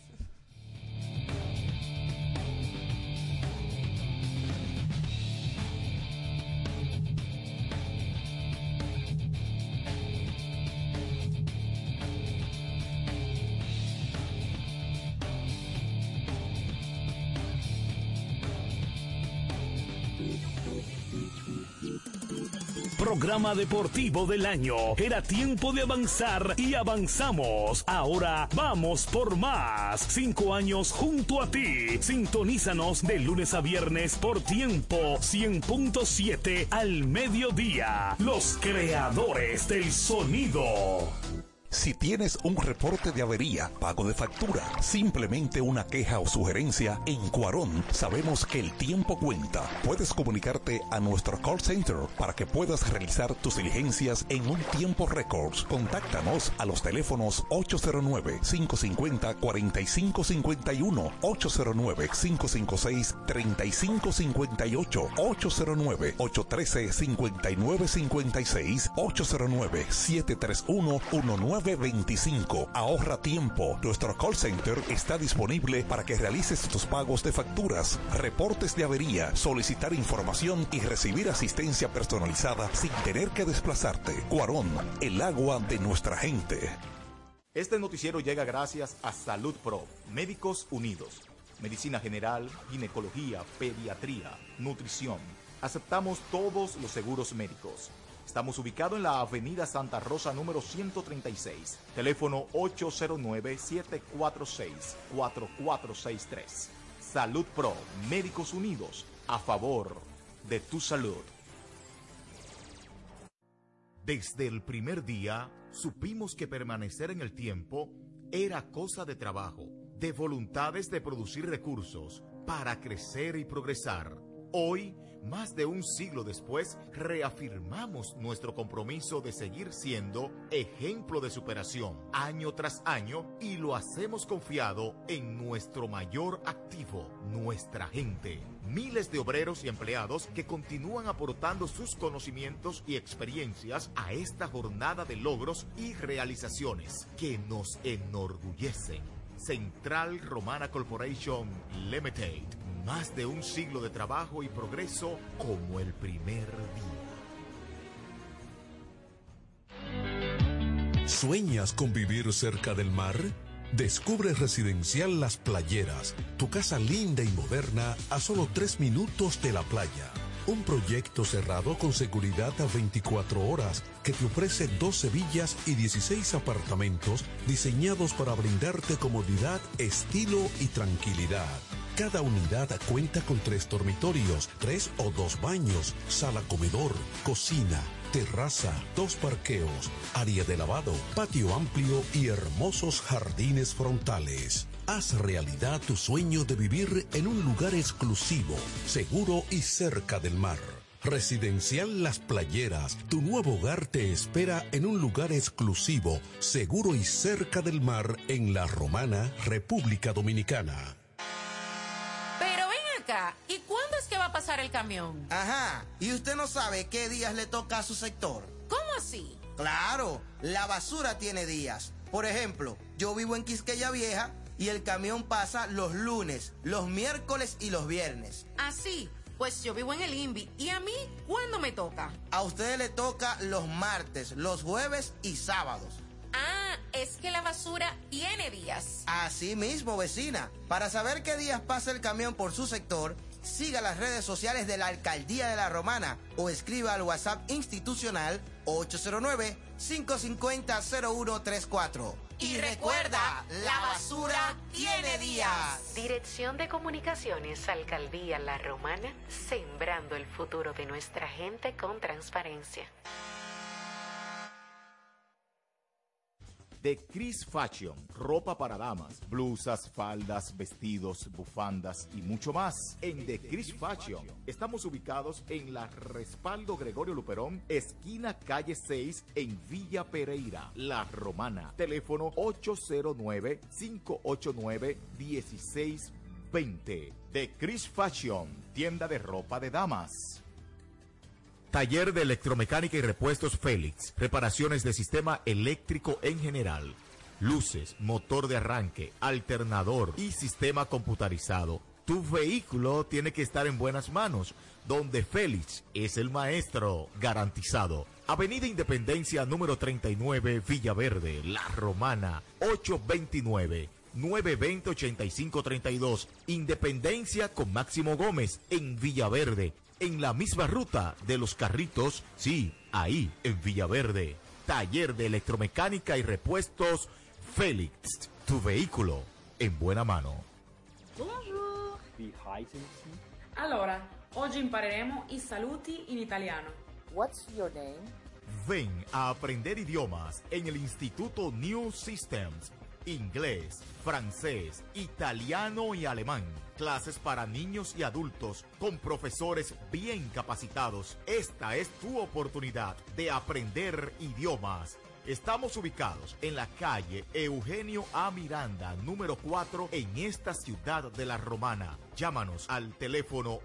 Programa deportivo del año. Era tiempo de avanzar y avanzamos. Ahora vamos por más. 5 años junto a ti. Sintonízanos de lunes a viernes por tiempo 100.7 al mediodía. Los creadores del sonido. Si tienes un reporte de avería, pago de factura, simplemente una queja o sugerencia, en Cuarón sabemos que el tiempo cuenta. Puedes comunicarte a nuestro call center para que puedas realizar tus diligencias en un tiempo récord. Contáctanos a los teléfonos 809-550-4551, 809-556-3558, 809-813-5956, 809-731-19 925. Ahorra tiempo. Nuestro call center está disponible para que realices tus pagos de facturas, reportes de avería, solicitar información y recibir asistencia personalizada sin tener que desplazarte. Cuarón, el agua de nuestra gente. Este noticiero llega gracias a Salud Pro, Médicos Unidos. Medicina general, ginecología, pediatría, nutrición. Aceptamos todos los seguros médicos. Estamos ubicados en la Avenida Santa Rosa número 136. Teléfono 809-746-4463. Salud Pro, Médicos Unidos, a favor de tu salud. Desde el primer día, supimos que permanecer en el tiempo era cosa de trabajo, de voluntades de producir recursos para crecer y progresar. Hoy, más de un siglo después, reafirmamos nuestro compromiso de seguir siendo ejemplo de superación año tras año, y lo hacemos confiado en nuestro mayor activo, nuestra gente. Miles de obreros y empleados que continúan aportando sus conocimientos y experiencias a esta jornada de logros y realizaciones que nos enorgullecen. Central Romana Corporation Limited. Más de un siglo de trabajo y progreso como el primer día. ¿Sueñas con vivir cerca del mar? Descubre Residencial Las Playeras, tu casa linda y moderna a solo 3 minutos de la playa. Un proyecto cerrado con seguridad a 24 horas que te ofrece 12 villas y 16 apartamentos diseñados para brindarte comodidad, estilo y tranquilidad. Cada unidad cuenta con 3 dormitorios, 3 o 2 baños, sala comedor, cocina, terraza, 2 parqueos, área de lavado, patio amplio y hermosos jardines frontales. Haz realidad tu sueño de vivir en un lugar exclusivo, seguro y cerca del mar. Residencial Las Playeras, tu nuevo hogar te espera en un lugar exclusivo, seguro y cerca del mar en La Romana, República Dominicana. Pero ven acá, ¿y cuándo es que va a pasar el camión? Ajá, ¿y usted no sabe qué días le toca a su sector? ¿Cómo así? Claro, la basura tiene días. Por ejemplo, yo vivo en Quisqueya Vieja y el camión pasa los lunes, los miércoles y los viernes. Así, pues yo vivo en el INVI. ¿Y a mí cuándo me toca? A usted le toca los martes, los jueves y sábados. Ah, es que la basura tiene días. Así mismo, vecina. Para saber qué días pasa el camión por su sector, siga las redes sociales de la Alcaldía de La Romana o escriba al WhatsApp institucional 809-550-0134. Y recuerda, la basura tiene días. Dirección de Comunicaciones, Alcaldía La Romana, sembrando el futuro de nuestra gente con transparencia. De Chris Fashion, ropa para damas, blusas, faldas, vestidos, bufandas y mucho más. En The Chris Fashion estamos ubicados en la Respaldo Gregorio Luperón, esquina calle 6 en Villa Pereira, La Romana. Teléfono 809-589-1620. The Chris Fashion, tienda de ropa de damas. Taller de Electromecánica y Repuestos Félix. Reparaciones de sistema eléctrico en general. Luces, motor de arranque, alternador y sistema computarizado. Tu vehículo tiene que estar en buenas manos, donde Félix es el maestro garantizado. Avenida Independencia número 39, Villaverde, La Romana, 829-920-8532. Independencia con Máximo Gómez en Villaverde. En la misma ruta de los carritos, sí, ahí en Villaverde. Taller de Electromecánica y Repuestos Félix. Tu vehículo en buena mano. Bonjour. Allora, oggi impareremo i saluti in italiano. What's your name? Ven a aprender idiomas en el Instituto New Systems. Inglés, francés, italiano y alemán. Clases para niños y adultos con profesores bien capacitados. Esta es tu oportunidad de aprender idiomas. Estamos ubicados en la calle Eugenio A. Miranda, número 4, en esta ciudad de La Romana. Llámanos al teléfono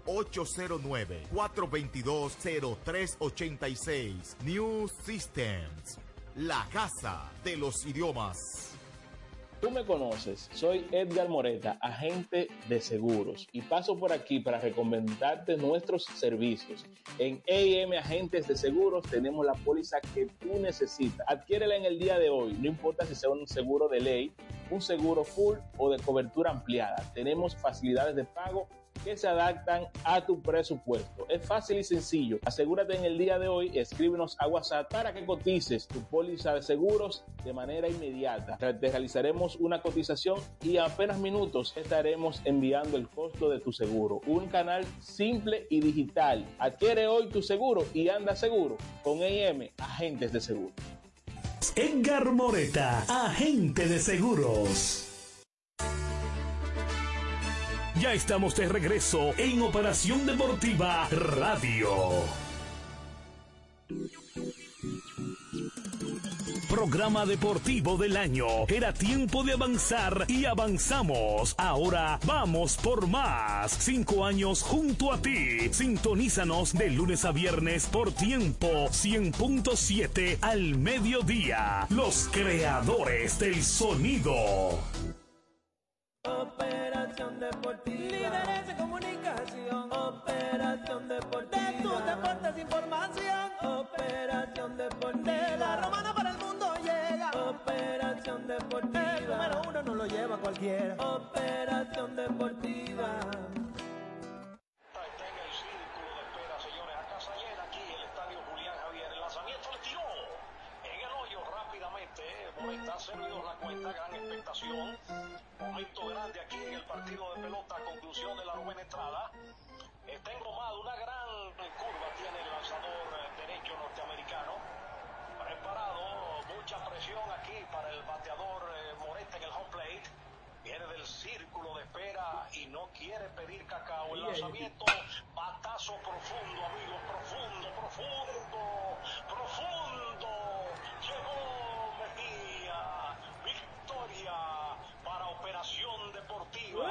809-422-0386. New Systems. la casa de los idiomas. Tú me conoces, soy Edgar Moreta, agente de seguros, y paso por aquí para recomendarte nuestros servicios. En AM Agentes de Seguros tenemos la póliza que tú necesitas. Adquiérela en el día de hoy, no importa si sea un seguro de ley, un seguro full o de cobertura ampliada. Tenemos facilidades de pago que se adaptan a tu presupuesto. Es fácil y sencillo. Asegúrate en el día de hoy, escríbenos a WhatsApp para que cotices tu póliza de seguros de manera inmediata. Te realizaremos una cotización y en apenas minutos estaremos enviando el costo de tu seguro. Un canal simple y digital. Adquiere hoy tu seguro y anda seguro con AM Agentes de Seguros. Edgar Moreta, agente de seguros. Ya estamos de regreso en Operación Deportiva Radio. Programa deportivo del año. Era tiempo de avanzar y avanzamos. Ahora vamos por más. 5 años junto a ti. Sintonízanos de lunes a viernes por tiempo 100.7 al mediodía. Los creadores del sonido. Operación Deportiva. Líderes de comunicación. Operación Deportiva. De tus deportes información. Operación Deportiva. De la Romana para el mundo llega. Operación Deportiva. El número 1 no lo lleva cualquiera. Operación Deportiva. Está en el círculo de espera, señores. A casa llena aquí el estadio Julián Javier. El lanzamiento le tiró en el hoyo rápidamente. Moreta ha servido la cuenta, gran expectación. Momento grande aquí en el partido de pelota, conclusión de la novena entrada. Está englomado, una gran curva tiene el lanzador derecho norteamericano. Preparado, mucha presión aquí para el bateador Moreta en el home plate. Viene del círculo de espera y no quiere pedir cacao. El lanzamiento, batazo profundo, amigos, profundo. Llegó Mejía, victoria para Operación Deportiva.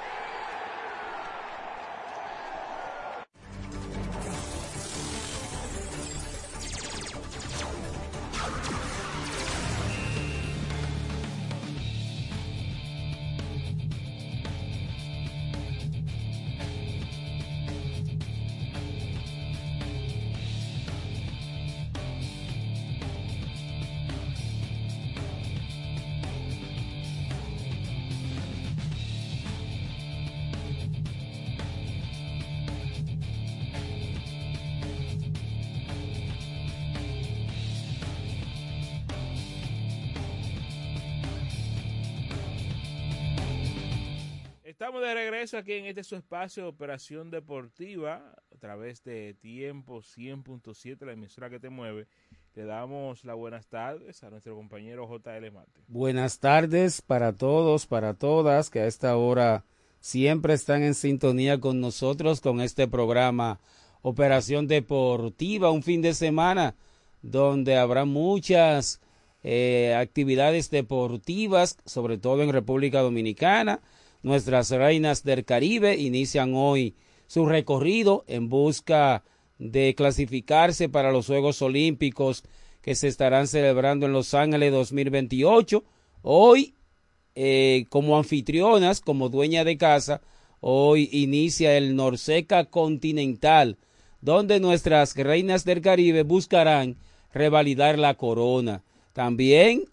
Estamos de regreso aquí en su espacio de Operación Deportiva a través de Tiempo 100.7, la emisora que te mueve. Le damos las buenas tardes a nuestro compañero JL Mate. Buenas tardes para todos, para todas, que a esta hora siempre están en sintonía con nosotros con este programa Operación Deportiva, un fin de semana donde habrá muchas actividades deportivas, sobre todo en República Dominicana. Nuestras reinas del Caribe inician hoy su recorrido en busca de clasificarse para los Juegos Olímpicos que se estarán celebrando en Los Ángeles 2028. Hoy, como anfitrionas, como dueña de casa, hoy inicia el Norseca Continental, donde nuestras reinas del Caribe buscarán revalidar la corona. También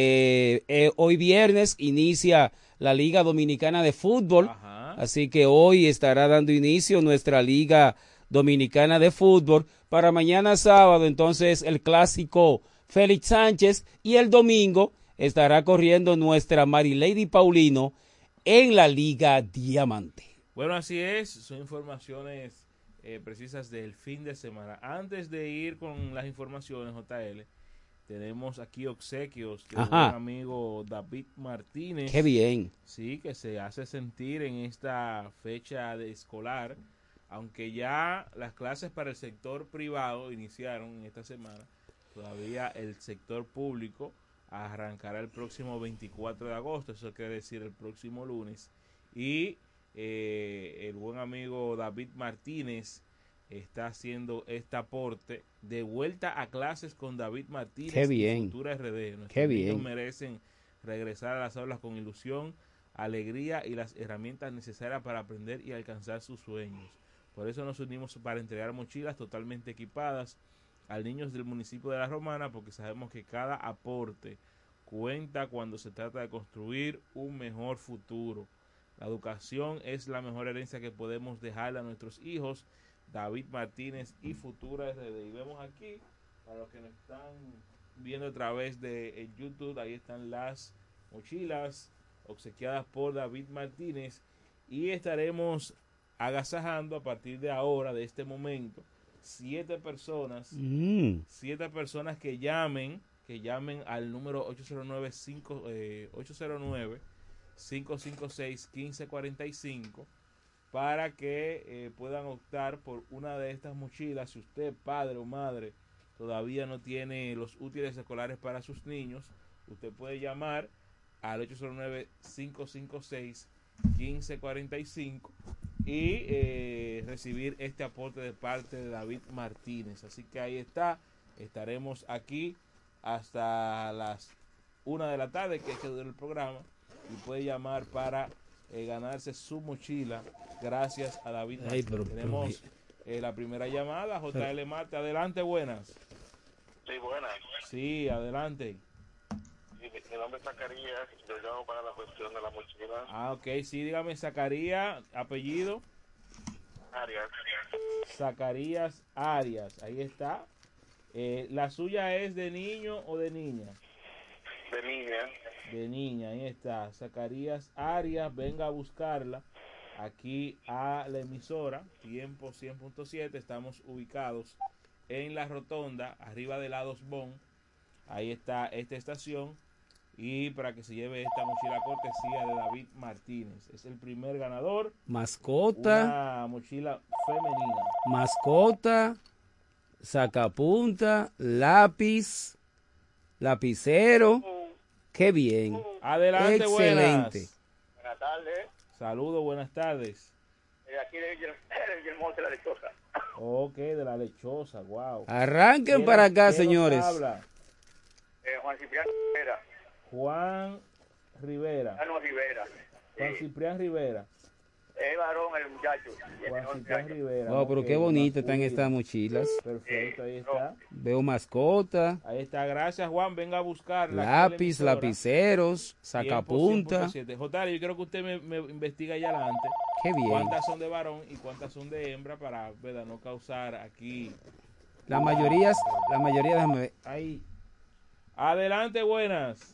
hoy viernes inicia la Liga Dominicana de Fútbol. Ajá. Así que hoy estará dando inicio nuestra Liga Dominicana de Fútbol. Para mañana sábado, entonces, el clásico Félix Sánchez, y el domingo estará corriendo nuestra Marilady Paulino en la Liga Diamante. Bueno, así es, son informaciones precisas del fin de semana. Antes de ir con las informaciones, JL, tenemos aquí obsequios de un amigo David Martínez. ¡Qué bien! Sí, que se hace sentir en esta fecha de escolar, aunque ya las clases para el sector privado iniciaron en esta semana. Todavía el sector público arrancará el próximo 24 de agosto, eso quiere decir el próximo lunes. Y el buen amigo David Martínez está haciendo este aporte de vuelta a clases con David Martínez. Qué bien. Y Futura RD. Nuestros Qué niños bien. merecen regresar a las aulas con ilusión, alegría y las herramientas necesarias para aprender y alcanzar sus sueños. Por eso nos unimos para entregar mochilas totalmente equipadas a niños del municipio de La Romana, porque sabemos que cada aporte cuenta cuando se trata de construir un mejor futuro. La educación es la mejor herencia que podemos dejarle a nuestros hijos. David Martínez y Futura RD. Y vemos aquí, para los que nos están viendo a través de YouTube, ahí están las mochilas obsequiadas por David Martínez, y estaremos agasajando a partir de ahora, de este momento, 7 personas, 7 personas que llamen al número 809-556-1545 para que puedan optar por una de estas mochilas. Si usted, padre o madre, todavía no tiene los útiles escolares para sus niños, usted puede llamar al 809-556-1545 y recibir este aporte de parte de David Martínez. Así que ahí está, estaremos aquí hasta las 1 de la tarde, que es que dura el programa, y puede llamar para ganarse su mochila gracias a David Martínez. Tenemos la primera llamada, JL Marte. Adelante, buenas. Sí, buenas. Sí, adelante. Sí, mi nombre es Zacarías, yo llamo para la cuestión de la mochila. Ah, ok, sí, dígame, Zacarías, apellido. Arias. Zacarías Arias, ahí está. ¿La suya es de niño o de niña? De niña. De niña, ahí está. Zacarías Arias, venga a buscarla aquí a la emisora, Tiempo 100.7. Estamos ubicados en la rotonda, arriba de la Dosbón. Ahí está esta estación. Y para que se lleve esta mochila cortesía de David Martínez. Es el primer ganador. Mascota. Una mochila femenina. Mascota, sacapunta, lápiz, lapicero. Qué bien. Adelante, excelente. Buenas. Buenas tardes. Saludos, buenas tardes. Aquí de Monte de la Lechosa. Ok, de la Lechosa, wow. Arranquen para acá, señores. Habla? Juan Ciprián Rivera. Juan Rivera. Juan Ciprián Rivera. Es varón el muchacho. Juan Ciprián Rivera. Wow, pero qué bonita están estas mochilas. Perfecto, ahí está. Veo mascota. Ahí está, gracias Juan, venga a buscarla. Lápiz, lapiceros, sacapunta. JR, yo quiero que usted me investigue allá adelante. Qué bien. ¿Cuántas son de varón y cuántas son de hembra para, ¿verdad?, no causar aquí? La mayoría, déjame ver. Ahí. Adelante, buenas.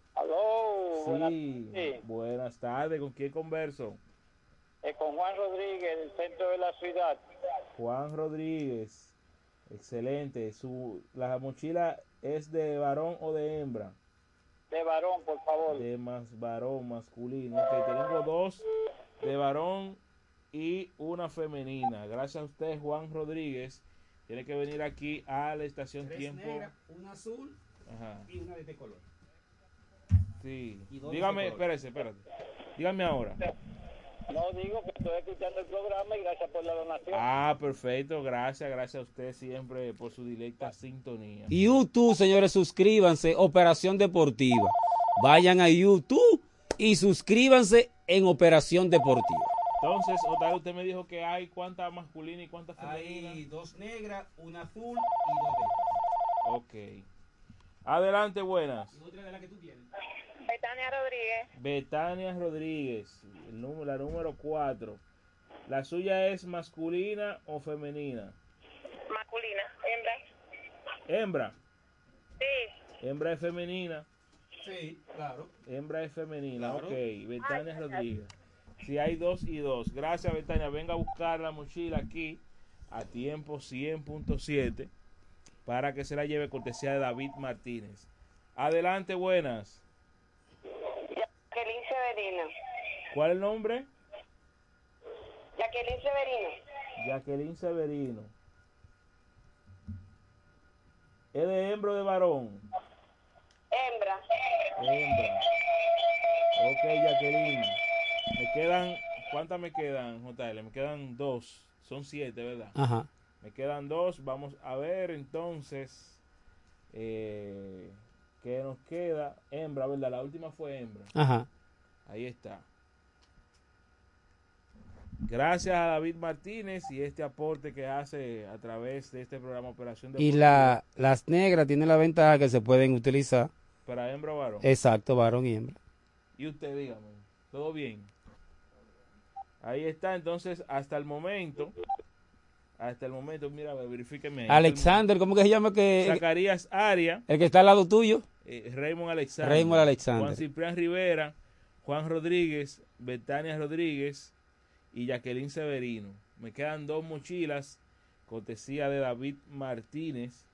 Aló. Sí, buenas tardes. ¿Con quién converso? Con Juan Rodríguez, del centro de la ciudad. Juan Rodríguez. Excelente. ¿La mochila es de varón o de hembra? De varón, por favor. De varón, masculino. Ok, tengo 2 de varón y una femenina. Gracias a usted, Juan Rodríguez. Tiene que venir aquí a la estación 3 Tiempo. negras, una azul. Ajá. Y una de este color. Sí. Y 2 Dígame, de este color. espérate. Dígame ahora. No, digo que estoy escuchando el programa y gracias por la donación. Ah, perfecto. Gracias a usted siempre por su directa sintonía. YouTube, señores, suscríbanse, Operación Deportiva. Vayan a YouTube y suscríbanse en Operación Deportiva. Entonces, Otario, usted me dijo que hay cuántas masculinas y cuántas femeninas. Hay 2 negras, una azul y 2 de Ok. Adelante, buenas. ¿Y otra de la que tú tienes? Betania Rodríguez. Betania Rodríguez, la número 4. ¿La suya es masculina o femenina? Masculina. Hembra. ¿Hembra? Sí. ¿Hembra es femenina? Sí, claro. Hembra es femenina, Claro. ok. Betania Rodríguez. Si hay 2 y 2. Gracias, Betania. Venga a buscar la mochila aquí a Tiempo 100.7 para que se la lleve cortesía de David Martínez. Adelante, buenas. Jacqueline Severino. ¿Cuál es el nombre? Jacqueline Severino. Jacqueline Severino. ¿Es de hembra o de varón? Hembra. Hembra. Ok, Jacqueline. ¿Cuántas me quedan, JL? Me quedan 2. Son 7, ¿verdad? Ajá. Me quedan 2. Vamos a ver entonces qué nos queda. Hembra, ¿verdad? La última fue hembra. Ajá. Ahí está. Gracias a David Martínez y este aporte que hace a través de este programa Operación Y Deportiva. las negras tienen la ventaja que se pueden utilizar. Para hembra o varón. Exacto, varón y hembra. Y usted, dígame, ¿todo bien? Ahí está, entonces, hasta el momento, mira, verifíqueme ahí. Alexander, ¿cómo que se llama? Zacarías Aria. El que está al lado tuyo. Raymond Alexander. Raymond Alexander. Juan Ciprián Rivera, Juan Rodríguez, Betania Rodríguez y Jacqueline Severino. Me quedan 2 mochilas, cortesía de David Martínez,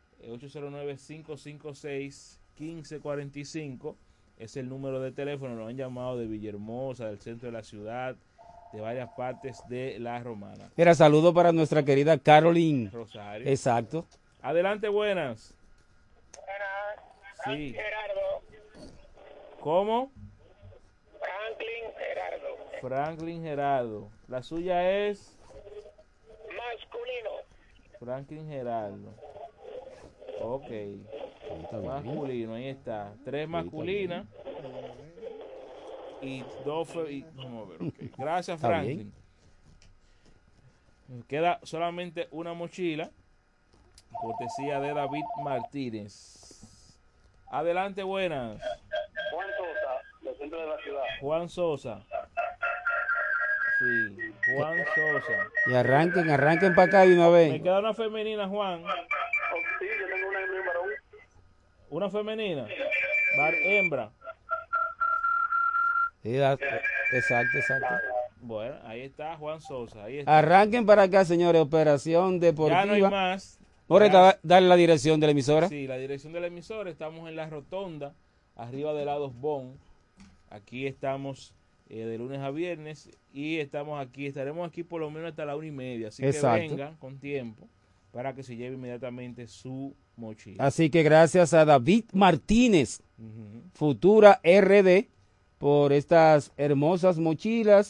809-556-1545. Es el número de teléfono, lo han llamado de Villahermosa, del centro de la ciudad, de varias partes de La Romana. Mira, saludo para nuestra querida Caroline Rosario. Exacto. Adelante, buenas. Sí. Gerardo. ¿Cómo? Franklin Gerardo. Franklin Gerardo. La suya es Masculino. Franklin Gerardo. Ok. Masculino, ahí está. 3 masculinas y 2 vamos a ver, okay. Gracias, Está Franklin. bien. Nos queda solamente una mochila, cortesía de David Martínez. Adelante, buenas. Juan Sosa, del centro de la ciudad. Juan Sosa. Sí, Juan Sosa. Y arranquen para acá de una Me vez. queda una femenina, Juan. Sí, yo tengo una hembra y un varón. Una femenina. Hembra. Sí, exacto. Bueno, ahí está Juan Sosa. Ahí está. Arranquen para acá, señores. Operación Deportiva. Ya no hay más. Moreta, dale la dirección de la emisora. Sí, la dirección de la emisora. Estamos en la rotonda, arriba de Lados Bon. Aquí estamos de lunes a viernes y estaremos aquí por lo menos hasta la 1:30. Así Exacto. que vengan con tiempo para que se lleve inmediatamente su mochila. Así que gracias a David Martínez, Futura RD, por estas hermosas mochilas,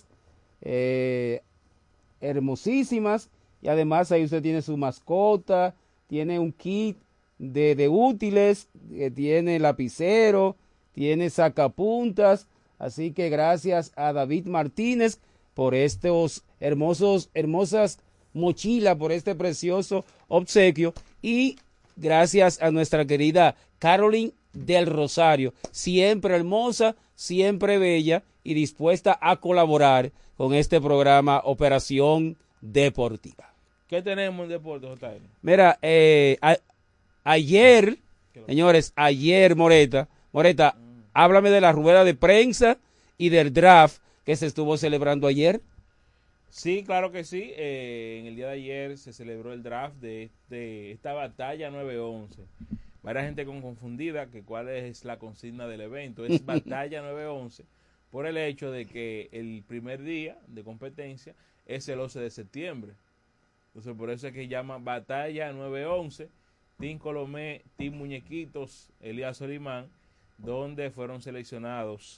hermosísimas. Y además ahí usted tiene su mascota, tiene un kit de útiles, tiene lapicero, tiene sacapuntas. Así que gracias a David Martínez por estos hermosas mochilas, por este precioso obsequio. Y gracias a nuestra querida Caroline del Rosario, siempre hermosa, siempre bella y dispuesta a colaborar con este programa Operación Deportiva. ¿Qué tenemos en deporte, JL? Mira, ayer, señores, Moreta, háblame de la rueda de prensa y del draft que se estuvo celebrando ayer. Sí, claro que sí. En el día de ayer se celebró el draft de esta batalla 9-11. Varias gente confundida que cuál es la consigna del evento. Es batalla 9-11 por el hecho de que el primer día de competencia es el 11 de septiembre. Entonces por eso es que llama batalla 9-11. Team Colomé, Team Muñequitos, Elías Solimán, donde fueron seleccionados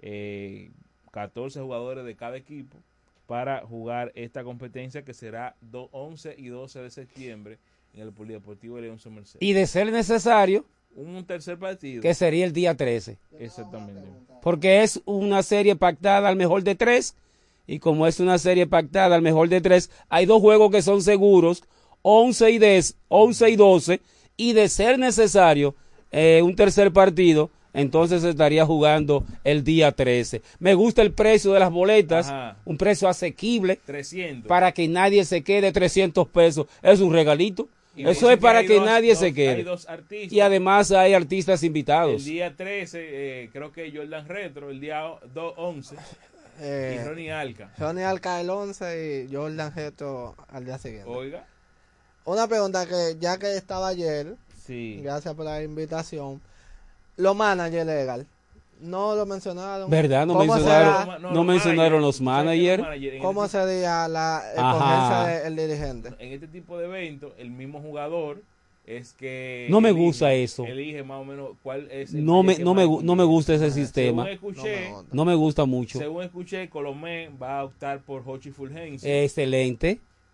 14 jugadores de cada equipo para jugar esta competencia que será 11 y 12 de septiembre en el Polideportivo León Mercedes. Y de ser necesario, un tercer partido. Que sería el día 13. Exactamente. Porque es una serie pactada al mejor de 3. Y como es una serie pactada al mejor de 3, hay 2 juegos que son seguros, 11 y 12. Y de ser necesario un tercer partido, entonces se estaría jugando el día 13. Me gusta el precio de las boletas, un precio asequible. 300. Para que nadie se quede, 300 pesos. Es un regalito. Eso es para que nadie se quede. Hay 2 artistas. Y además hay artistas invitados. El día 13, creo que Jordan Retro, el día 11. Y Ronnie Alca. Ronnie Alca el 11 y Jordan Retro al día siguiente. Oiga. Una pregunta que ya que estaba ayer, sí. Gracias por la invitación. Los managers legal, no lo mencionaron. ¿Verdad? No mencionaron los managers. ¿Cómo sería la escogencia del dirigente? En este tipo de eventos, el mismo jugador es que no me gusta eso. Elige más o menos cuál es el no me gusta ese sistema. Según escuché, no me gusta mucho. Según escuché, Colomé va a optar por Hochi Fulgencio. Excelente.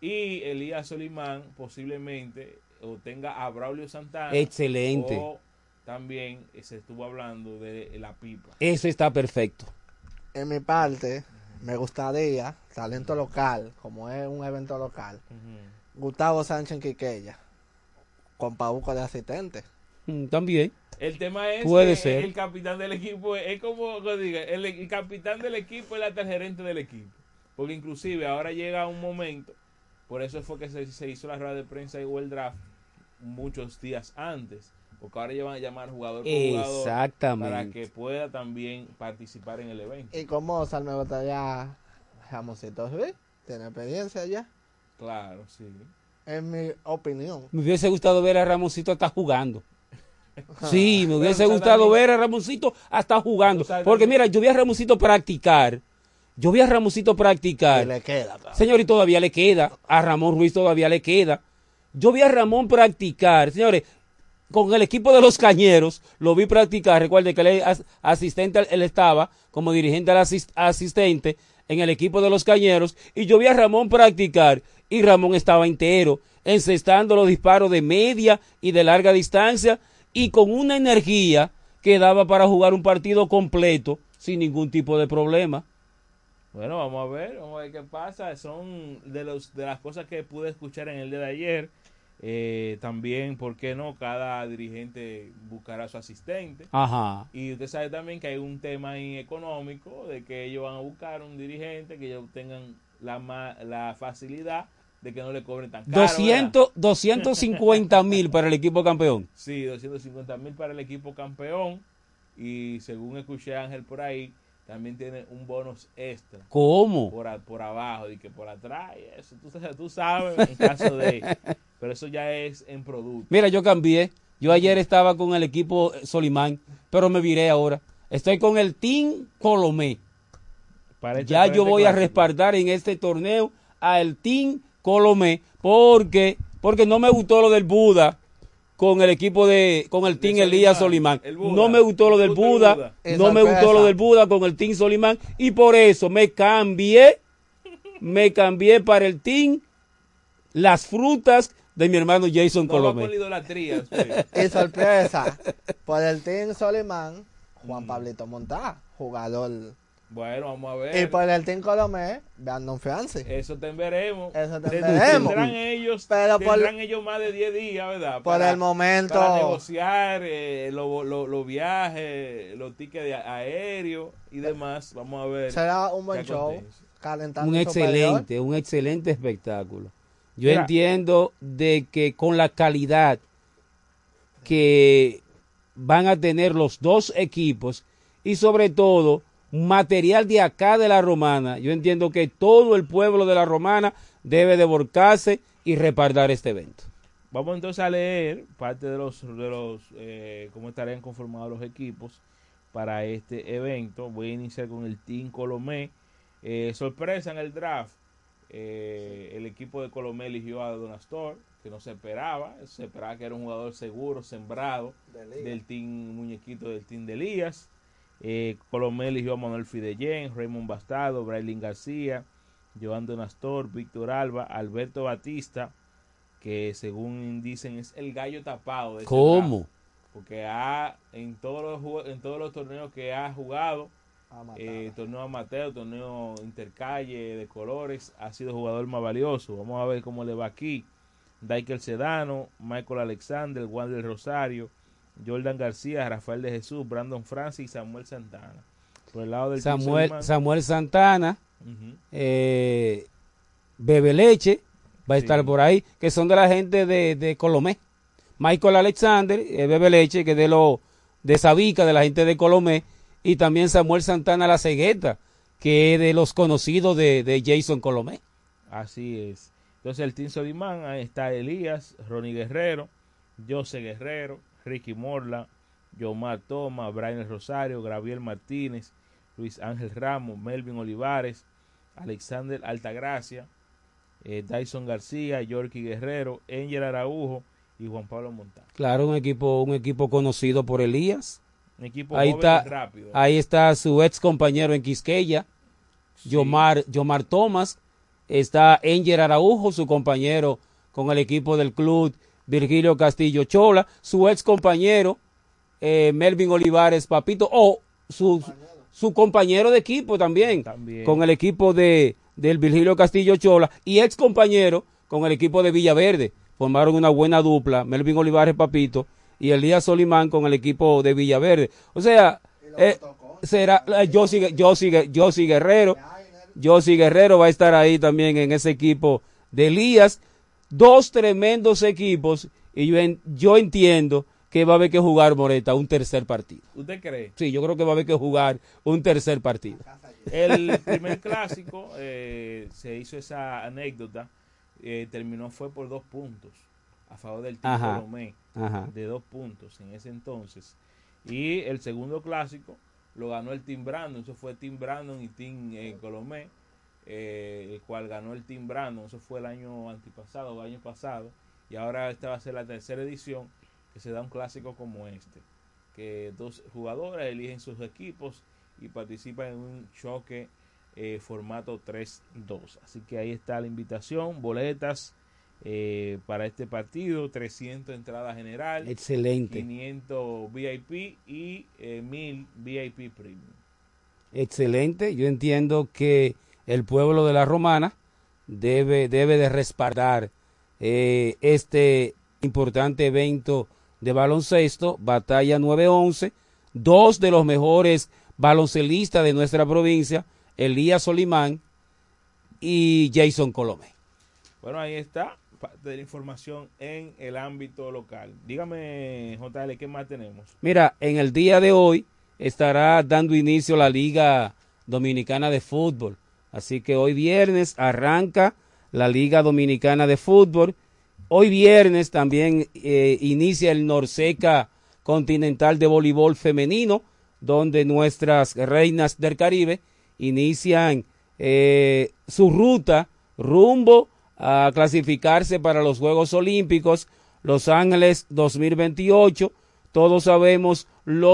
Y Elías Solimán posiblemente o tenga a Braulio Santana. Excelente. O también se estuvo hablando de la pipa. Eso está perfecto. En mi parte, me gustaría, talento local, como es un evento local, Gustavo Sánchez Quiqueya, con Pauco de asistente. También. El tema es puede que ser. El capitán del equipo es como diga, el capitán del equipo es el gerente del equipo. Porque inclusive ahora llega un momento, por eso fue que se hizo la rueda de prensa y el draft muchos días antes. Porque ahora ellos van a llamar jugador por jugador. Exactamente. Para que pueda también participar en el evento. Y con Mozart me gustaría Ramoncito Ruiz, tiene experiencia ya. Claro, sí. En mi opinión. Me hubiese gustado ver a Ramoncito hasta jugando. Sí, me hubiese gustado ver a Ramoncito hasta jugando. Porque mira, yo vi a Ramoncito practicar. Y le queda. Señor, y todavía le queda. A Ramón Ruiz todavía le queda. Yo vi a Ramón practicar. Señores, con el equipo de los Cañeros, lo vi practicar. Recuerde que él es asistente, él estaba como dirigente asistente en el equipo de los Cañeros. Y yo vi a Ramón practicar. Y Ramón estaba entero, encestando los disparos de media y de larga distancia. Y con una energía que daba para jugar un partido completo sin ningún tipo de problema. Bueno, vamos a ver qué pasa. Son de las cosas que pude escuchar en el día de ayer. También, ¿por qué no? Cada dirigente buscará a su asistente. Ajá. Y usted sabe también que hay un tema ahí económico de que ellos van a buscar un dirigente que ellos tengan la facilidad de que no le cobren tan caro. 250,000 para el equipo campeón. Sí, 250,000 para el equipo campeón. Y según escuché a Ángel por ahí, también tiene un bonus extra. ¿Cómo? Por abajo y que por atrás. Eso tú sabes en caso de... Pero eso ya es en producto. Mira, yo cambié. Yo ayer estaba con el equipo Solimán, pero me viré ahora. Estoy con el Team Colomé. Ya yo voy a respaldar en este torneo al Team Colomé porque no me gustó lo del Buda con el equipo con el Team Elías Solimán. No me gustó lo del Buda, no me gustó lo del Buda con el Team Solimán y por eso me cambié para el Team Las Frutas de mi hermano Jason Colomé. Y sorpresa, por el Team Solimán, Juan Pablito Montá, jugador. Bueno, vamos a ver. Y por el Team Colomé, Brandon Francis. Eso te veremos. Tendrán ellos más de 10 días, ¿verdad? Por el momento. Para negociar los viajes, los tickets aéreos y demás. Vamos a ver. Será un buen show. Calentando un excelente espectáculo. Yo entiendo de que con la calidad que van a tener los dos equipos y sobre todo material de acá de la Romana, yo entiendo que todo el pueblo de la Romana debe de volcarse y respaldar este evento. Vamos entonces a leer parte de los cómo estarían conformados los equipos para este evento. Voy a iniciar con el Team Colomé. Sorpresa en el draft. El equipo de Colomé eligió a Don Astor, que no se esperaba que era un jugador seguro, sembrado del Team Muñequito, del Team de Elías. Colomé eligió a Manuel Fidellén, Raymond Bastardo, Braylin García, Joan Don Astor, Víctor Alba, Alberto Batista, que según dicen es el gallo tapado de ese ¿Cómo? draft, porque en todos los torneos que ha jugado, torneo amateur, torneo intercalle de colores, ha sido jugador más valioso. Vamos a ver cómo le va aquí. Daikel Sedano, Michael Alexander, Wander Rosario, Jordan García, Rafael de Jesús, Brandon Francis y Samuel Santana. Por el lado del Samuel Santana, Bebe Leche va a estar por ahí, que son de la gente de Colomé. Michael Alexander, Bebe Leche, que es de Sabica, de la gente de Colomé. Y también Samuel Santana La Cegueta, que es de los conocidos de Jason Colomé. Así es. Entonces el Team Solimán, ahí está Elías, Ronnie Guerrero, José Guerrero, Ricky Morla, Yomar Thomas, Brian Rosario, Gabriel Martínez, Luis Ángel Ramos, Melvin Olivares, Alexander Altagracia, Dyson García, Yorky Guerrero, Angel Araujo y Juan Pablo Montán. Claro, un equipo conocido por Elías. Un equipo ahí joven está, y rápido. Ahí está su ex compañero en Quisqueya, sí. Yomar Thomas, está Enger Araujo, su compañero con el equipo del club Virgilio Castillo Chola, su ex compañero Melvin Olivares Papito, o su compañero de equipo también. Con el equipo del Virgilio Castillo Chola, y ex compañero con el equipo de Villaverde. Formaron una buena dupla, Melvin Olivares Papito y Elías Solimán con el equipo de Villaverde. O sea, será Josie Guerrero. Josie Guerrero va a estar ahí también en ese equipo de Elías. Dos tremendos equipos, y yo entiendo que va a haber que jugar, Moreta, un tercer partido. ¿Usted cree? Sí, yo creo que va a haber que jugar un tercer partido. El primer clásico, se hizo esa anécdota, fue por 2 puntos a favor del Team Colomé, de 2 puntos en ese entonces. Y el segundo clásico lo ganó el Team Brandon, eso fue Team Brandon y Team Colomé, el cual ganó el Team Brandon, eso fue el año antepasado, el año pasado, y ahora esta va a ser la tercera edición que se da un clásico como este, que 2 jugadores eligen sus equipos y participan en un choque formato 3-2. Así que ahí está la invitación, boletas para este partido, 300 entradas general, excelente, 500 VIP y 1000 VIP Premium. Excelente, yo entiendo que el pueblo de la Romana debe de respaldar este importante evento de baloncesto, Batalla 911, 2 de los mejores baloncelistas de nuestra provincia, Elías Solimán y Jason Colomé. Bueno, ahí está parte de la información en el ámbito local. Dígame, JL, ¿qué más tenemos? Mira, en el día de hoy estará dando inicio la Liga Dominicana de Fútbol. Así que hoy viernes arranca la Liga Dominicana de Fútbol. Hoy viernes también inicia el Norseca Continental de Voleibol Femenino, donde nuestras reinas del Caribe inician su ruta rumbo a clasificarse para los Juegos Olímpicos Los Ángeles 2028. Todos sabemos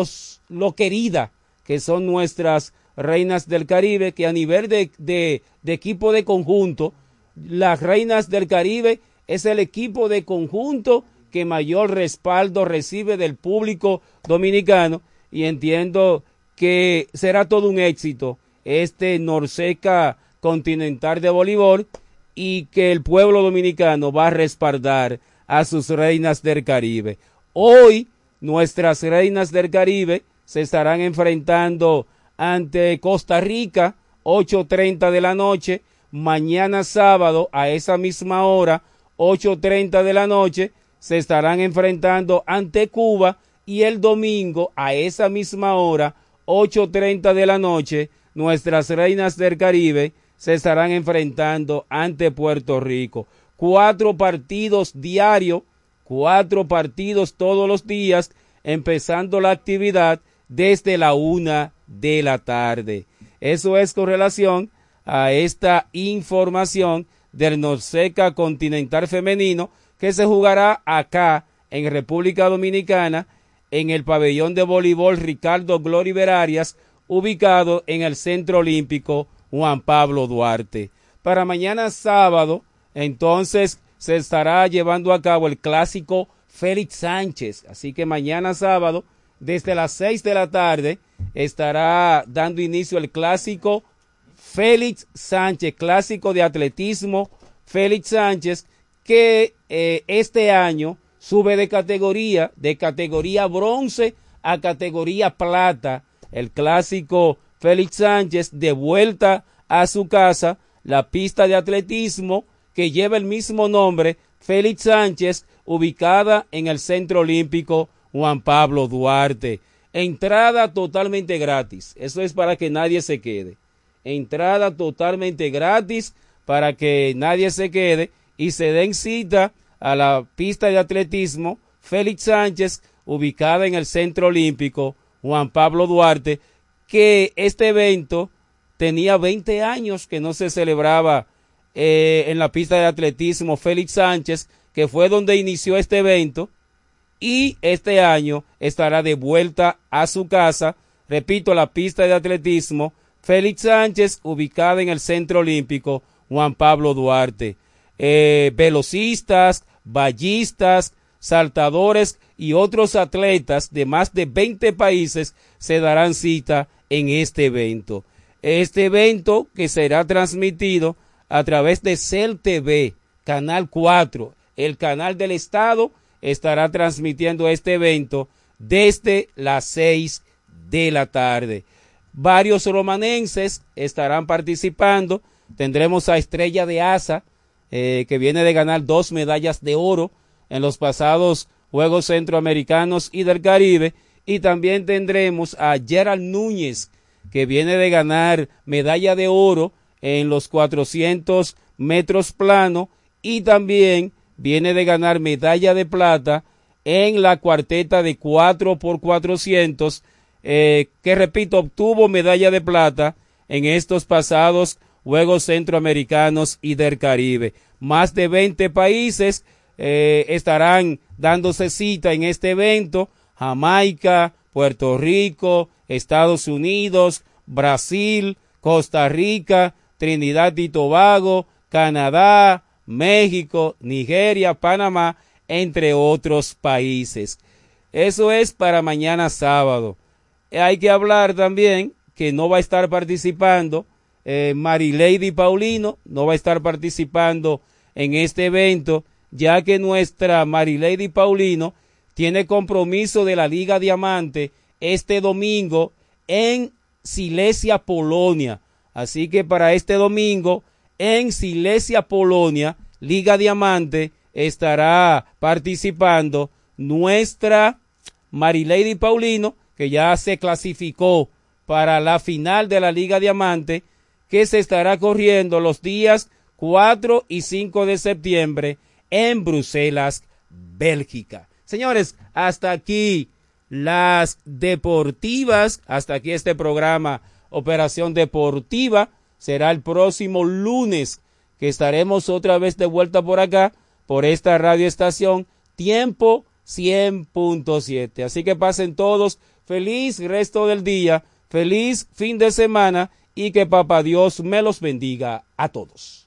lo querida que son nuestras reinas del Caribe, que a nivel de equipo de conjunto, las reinas del Caribe es el equipo de conjunto que mayor respaldo recibe del público dominicano, y entiendo que será todo un éxito este Norseca Continental de Voleibol, y que el pueblo dominicano va a respaldar a sus reinas del Caribe. Hoy nuestras reinas del Caribe se estarán enfrentando ante Costa Rica, 8:30 de la noche. Mañana sábado a esa misma hora, 8:30 de la noche, se estarán enfrentando ante Cuba, y el domingo a esa misma hora, 8:30 de la noche, nuestras reinas del Caribe se estarán enfrentando ante Puerto Rico. 4 partidos diarios, 4 partidos todos los días, empezando la actividad desde la 1 de la tarde. Eso es con relación a esta información del Norseca Continental Femenino, que se jugará acá en República Dominicana, en el pabellón de voleibol Ricardo Glory Berarias, ubicado en el Centro Olímpico Juan Pablo Duarte. Para mañana sábado, entonces, se estará llevando a cabo el clásico Félix Sánchez. Así que mañana sábado, desde las 6 de la tarde, estará dando inicio el clásico Félix Sánchez, clásico de atletismo Félix Sánchez, que este año sube de categoría bronce a categoría plata. El clásico Félix Sánchez, de vuelta a su casa, la pista de atletismo que lleva el mismo nombre, Félix Sánchez, ubicada en el Centro Olímpico Juan Pablo Duarte. Entrada totalmente gratis, eso es para que nadie se quede. Entrada totalmente gratis para que nadie se quede y se den cita a la pista de atletismo Félix Sánchez, ubicada en el Centro Olímpico Juan Pablo Duarte, que este evento tenía 20 años que no se celebraba en la pista de atletismo Félix Sánchez, que fue donde inició este evento, y este año estará de vuelta a su casa. Repito, la pista de atletismo Félix Sánchez, ubicada en el Centro Olímpico Juan Pablo Duarte. Velocistas, ballistas, saltadores y otros atletas de más de 20 países se darán cita en este evento. Este evento que será transmitido a través de CEL TV, Canal 4, el canal del Estado, estará transmitiendo este evento desde las 6 de la tarde. Varios romanenses estarán participando. Tendremos a Estrella de Asa, que viene de ganar 2 medallas de oro en los pasados Juegos Centroamericanos y del Caribe, y también tendremos a Gerald Núñez, que viene de ganar medalla de oro en los 400 metros plano, y también viene de ganar medalla de plata en la cuarteta de 4x400, que repito, obtuvo medalla de plata en estos pasados Juegos Centroamericanos y del Caribe. Más de 20 países estarán dándose cita en este evento: Jamaica, Puerto Rico, Estados Unidos, Brasil, Costa Rica, Trinidad y Tobago, Canadá, México, Nigeria, Panamá, entre otros países. Eso es para mañana sábado. Hay que hablar también que no va a estar participando Marilady Paulino, no va a estar participando en este evento, ya que nuestra Marilady Paulino tiene compromiso de la Liga Diamante este domingo en Silesia, Polonia. Así que para este domingo en Silesia, Polonia, Liga Diamante, estará participando nuestra Marilady Paulino, que ya se clasificó para la final de la Liga Diamante, que se estará corriendo los días 4 y 5 de septiembre en Bruselas, Bélgica. Señores, hasta aquí las deportivas, hasta aquí este programa Operación Deportiva. Será el próximo lunes que estaremos otra vez de vuelta por acá, por esta radioestación, Tiempo 100.7. Así que pasen todos feliz resto del día, feliz fin de semana, y que Papá Dios me los bendiga a todos.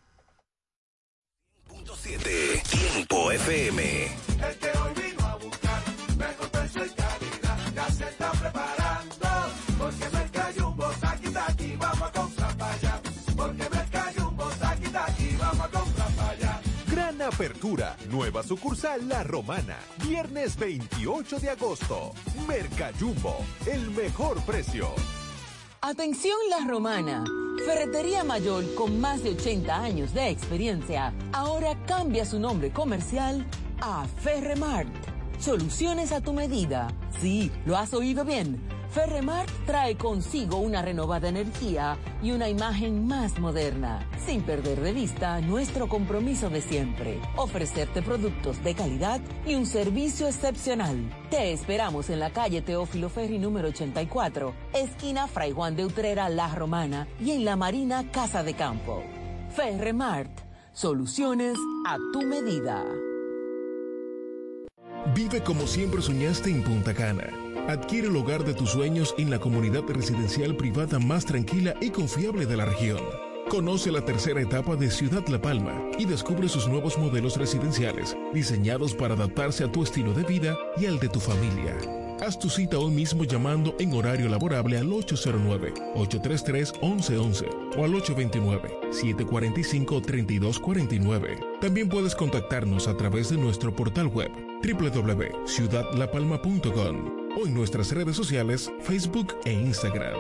Tiempo FM. El que hoy vino a buscar mejor precio y calidad ya se está preparando, porque Mercajumbo taqui vamos a comprar para allá, porque Mercajumbo taqui vamos a comprar para allá. Gran apertura, nueva sucursal La Romana, viernes 28 de agosto. Mercajumbo, el mejor precio. Atención La Romana, ferretería mayor con más de 80 años de experiencia, ahora cambia su nombre comercial a Ferremart. Soluciones a tu medida. Sí, lo has oído bien. Ferremart trae consigo una renovada energía y una imagen más moderna, sin perder de vista nuestro compromiso de siempre, ofrecerte productos de calidad y un servicio excepcional. Te esperamos en la calle Teófilo Ferri número 84, esquina Fray Juan de Utrera, La Romana, y en la Marina, Casa de Campo. Ferremart, soluciones a tu medida. Vive como siempre soñaste en Punta Cana. Adquiere el hogar de tus sueños en la comunidad residencial privada más tranquila y confiable de la región. Conoce la tercera etapa de Ciudad La Palma y descubre sus nuevos modelos residenciales diseñados para adaptarse a tu estilo de vida y al de tu familia. Haz tu cita hoy mismo llamando en horario laborable al 809-833-1111 o al 829-745-3249. También puedes contactarnos a través de nuestro portal web www.ciudadlapalma.com o en nuestras redes sociales Facebook e Instagram.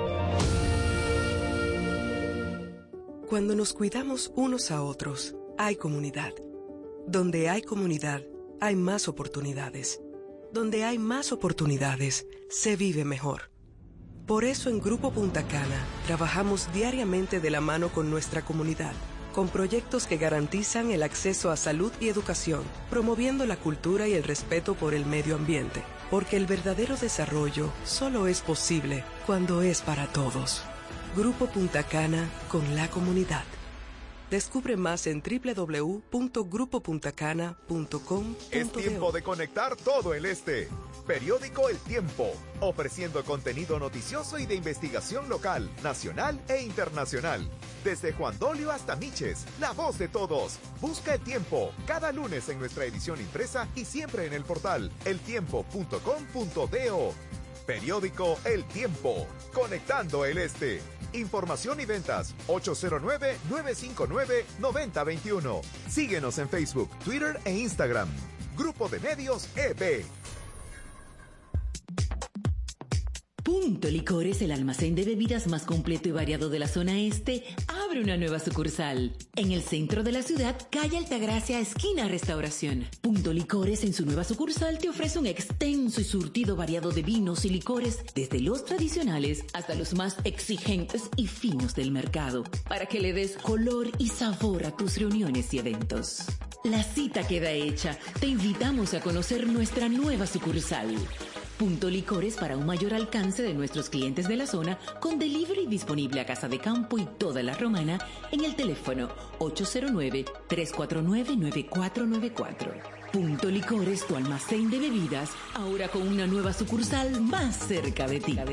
Cuando nos cuidamos unos a otros, hay comunidad. Donde hay comunidad, hay más oportunidades. Donde hay más oportunidades, se vive mejor. Por eso en Grupo Punta Cana trabajamos diariamente de la mano con nuestra comunidad, con proyectos que garantizan el acceso a salud y educación, promoviendo la cultura y el respeto por el medio ambiente, porque el verdadero desarrollo solo es posible cuando es para todos. Grupo Punta Cana con la comunidad. Descubre más en www.grupopuntacana.com.do. Es tiempo de conectar todo el este. Periódico El Tiempo, ofreciendo contenido noticioso y de investigación local, nacional e internacional. Desde Juan Dolio hasta Miches, la voz de todos. Busca El Tiempo cada lunes en nuestra edición impresa y siempre en el portal eltiempo.com.do. Periódico El Tiempo, conectando el este. Información y ventas 809-959-9021. Síguenos en Facebook, Twitter e Instagram. Grupo de Medios EB. Punto Licores, el almacén de bebidas más completo y variado de la zona este, abre una nueva sucursal. En el centro de la ciudad, calle Altagracia, esquina Restauración. Punto Licores en su nueva sucursal te ofrece un extenso y surtido variado de vinos y licores, desde los tradicionales hasta los más exigentes y finos del mercado, para que le des color y sabor a tus reuniones y eventos. La cita queda hecha. Te invitamos a conocer nuestra nueva sucursal. Punto Licores para un mayor alcance de nuestros clientes de la zona, con delivery disponible a Casa de Campo y toda la Romana en el teléfono 809-349-9494. Punto Licores, tu almacén de bebidas, ahora con una nueva sucursal más cerca de ti.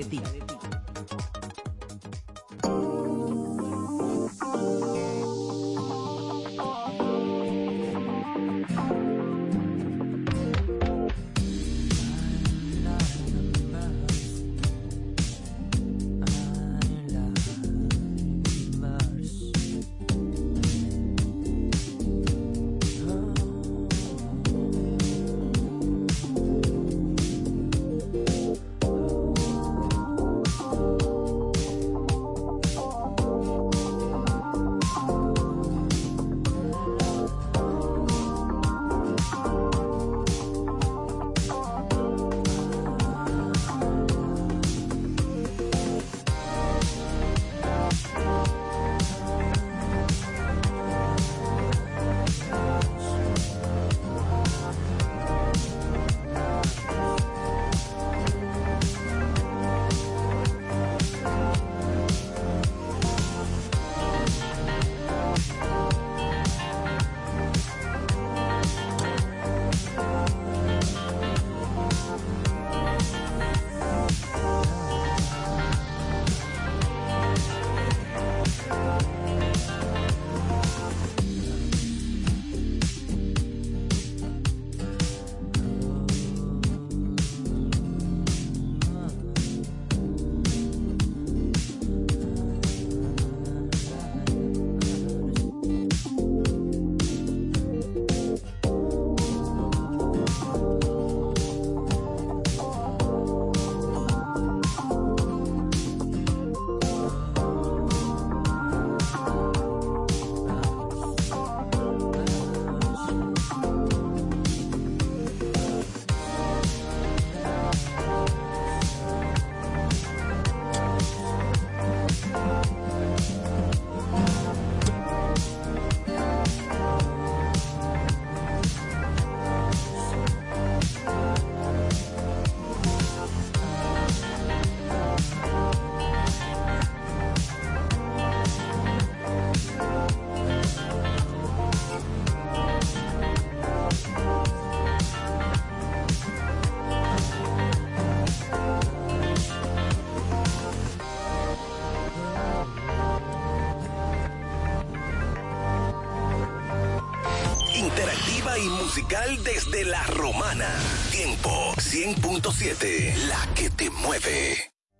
Interactiva y musical desde La Romana. Tiempo 100.7, la que te mueve.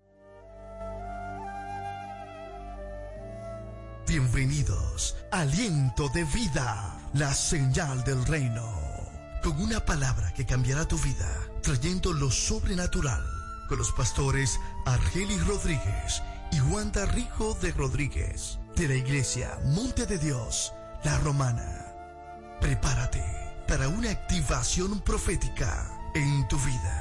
Bienvenidos a Aliento de Vida, la señal del reino. Con una palabra que cambiará tu vida, trayendo lo sobrenatural. Con los pastores Argelis Rodríguez y Wanda Rijo de Rodríguez, de la iglesia Monte de Dios, La Romana. Prepárate para una activación profética en tu vida.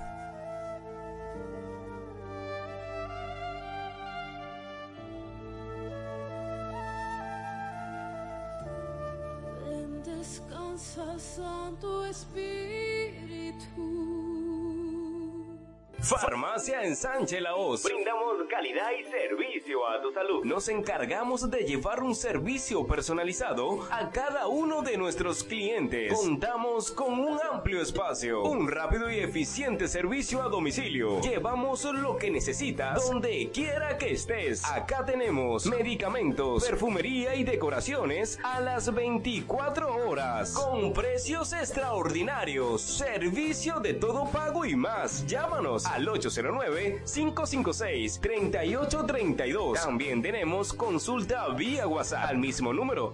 Ven, descansa, Santo Espíritu. Farmacia Ensanche La Hoz. Brindamos calidad y servicio a tu salud. Nos encargamos de llevar un servicio personalizado a cada uno de nuestros clientes. Contamos con un amplio espacio, un rápido y eficiente servicio a domicilio. Llevamos lo que necesitas donde quiera que estés. Acá tenemos medicamentos, perfumería y decoraciones a las 24 horas con precios extraordinarios, servicio de todo pago y más. Llámanos al 809-556-3832. También tenemos consulta vía WhatsApp al mismo número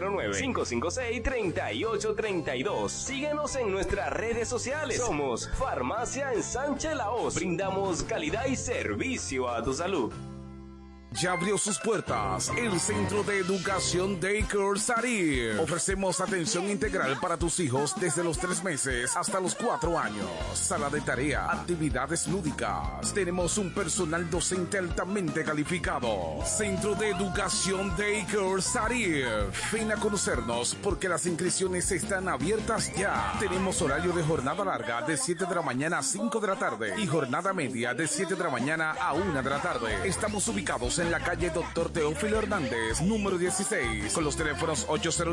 809-556-3832. Síguenos en nuestras redes sociales. Somos Farmacia Ensanche La Hoz. Brindamos calidad y servicio a tu salud. Ya abrió sus puertas el Centro de Educación Daycare Sarir. Ofrecemos atención integral para tus hijos desde los 3 meses hasta los 4 años. Sala de tarea, actividades lúdicas. Tenemos un personal docente altamente calificado. Centro de Educación Daycare Sarir. Ven a conocernos porque las inscripciones están abiertas ya. Tenemos horario de jornada larga de 7 de la mañana a 5 de la tarde y jornada media de 7 de la mañana a 1 de la tarde. Estamos ubicados en la calle Dr. Teófilo Hernández, número 16, con los teléfonos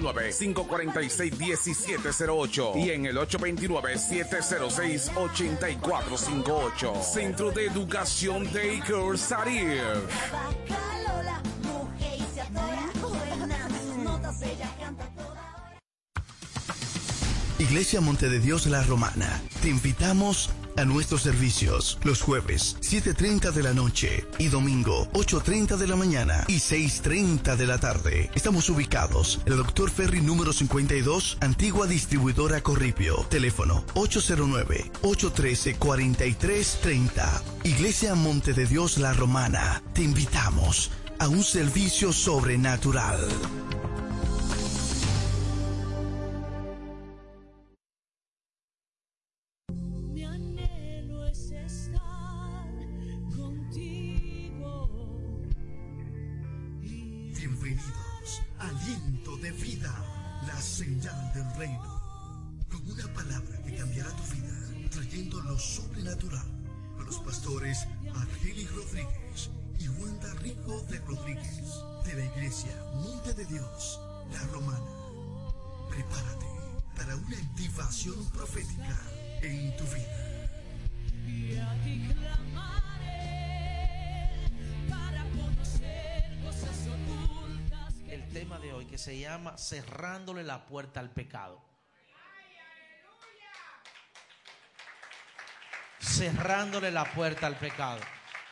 809-546-1708 y en el 829-706-8458. Centro de Educación Daycare Sarir. Iglesia Monte de Dios La Romana. Te invitamos a nuestros servicios los jueves 7:30 de la noche y domingo 8:30 de la mañana y 6:30 de la tarde. Estamos ubicados en el Dr. Ferry número 52, antigua distribuidora Corripio. Teléfono 809-813-4330. Iglesia Monte de Dios La Romana. Te invitamos a un servicio sobrenatural. Bienvenidos a Aliento de Vida, la señal del reino. Con una palabra que cambiará tu vida, trayendo lo sobrenatural. Con los pastores Argelis Rodríguez y Wanda Rico de Rodríguez, de la Iglesia Monte de Dios, La Romana. Prepárate para una activación profética en tu vida. Y a ti clamaré para conocer cosas ocultas. El tema de hoy que se llama cerrándole la puerta al pecado. Cerrándole la puerta al pecado.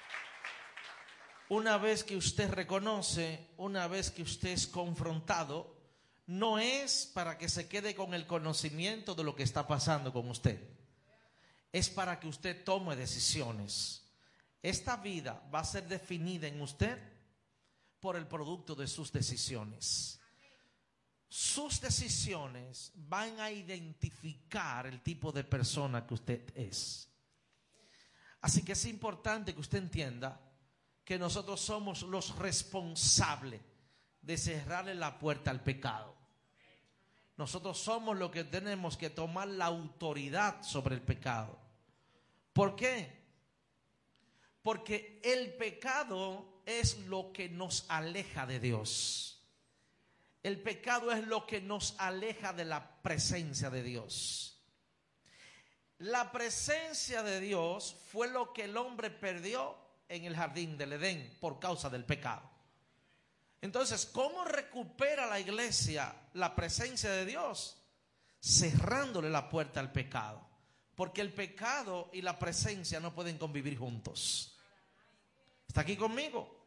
Una vez que usted reconoce, una vez que usted es confrontado, no es para que se quede con el conocimiento de lo que está pasando con usted. Es para que usted tome decisiones. Esta vida va a ser definida en usted por el producto de sus decisiones. Sus decisiones van a identificar el tipo de persona que usted es. Así que es importante que usted entienda que nosotros somos los responsables de cerrarle la puerta al pecado. Nosotros somos los que tenemos que tomar la autoridad sobre el pecado. ¿Por qué? Porque el pecado es lo que nos aleja de Dios. El pecado es lo que nos aleja de la presencia de Dios. La presencia de Dios fue lo que el hombre perdió en el jardín del Edén por causa del pecado. Entonces, ¿cómo recupera la iglesia la presencia de Dios? Cerrándole la puerta al pecado. Porque el pecado y la presencia no pueden convivir juntos. ¿Está aquí conmigo?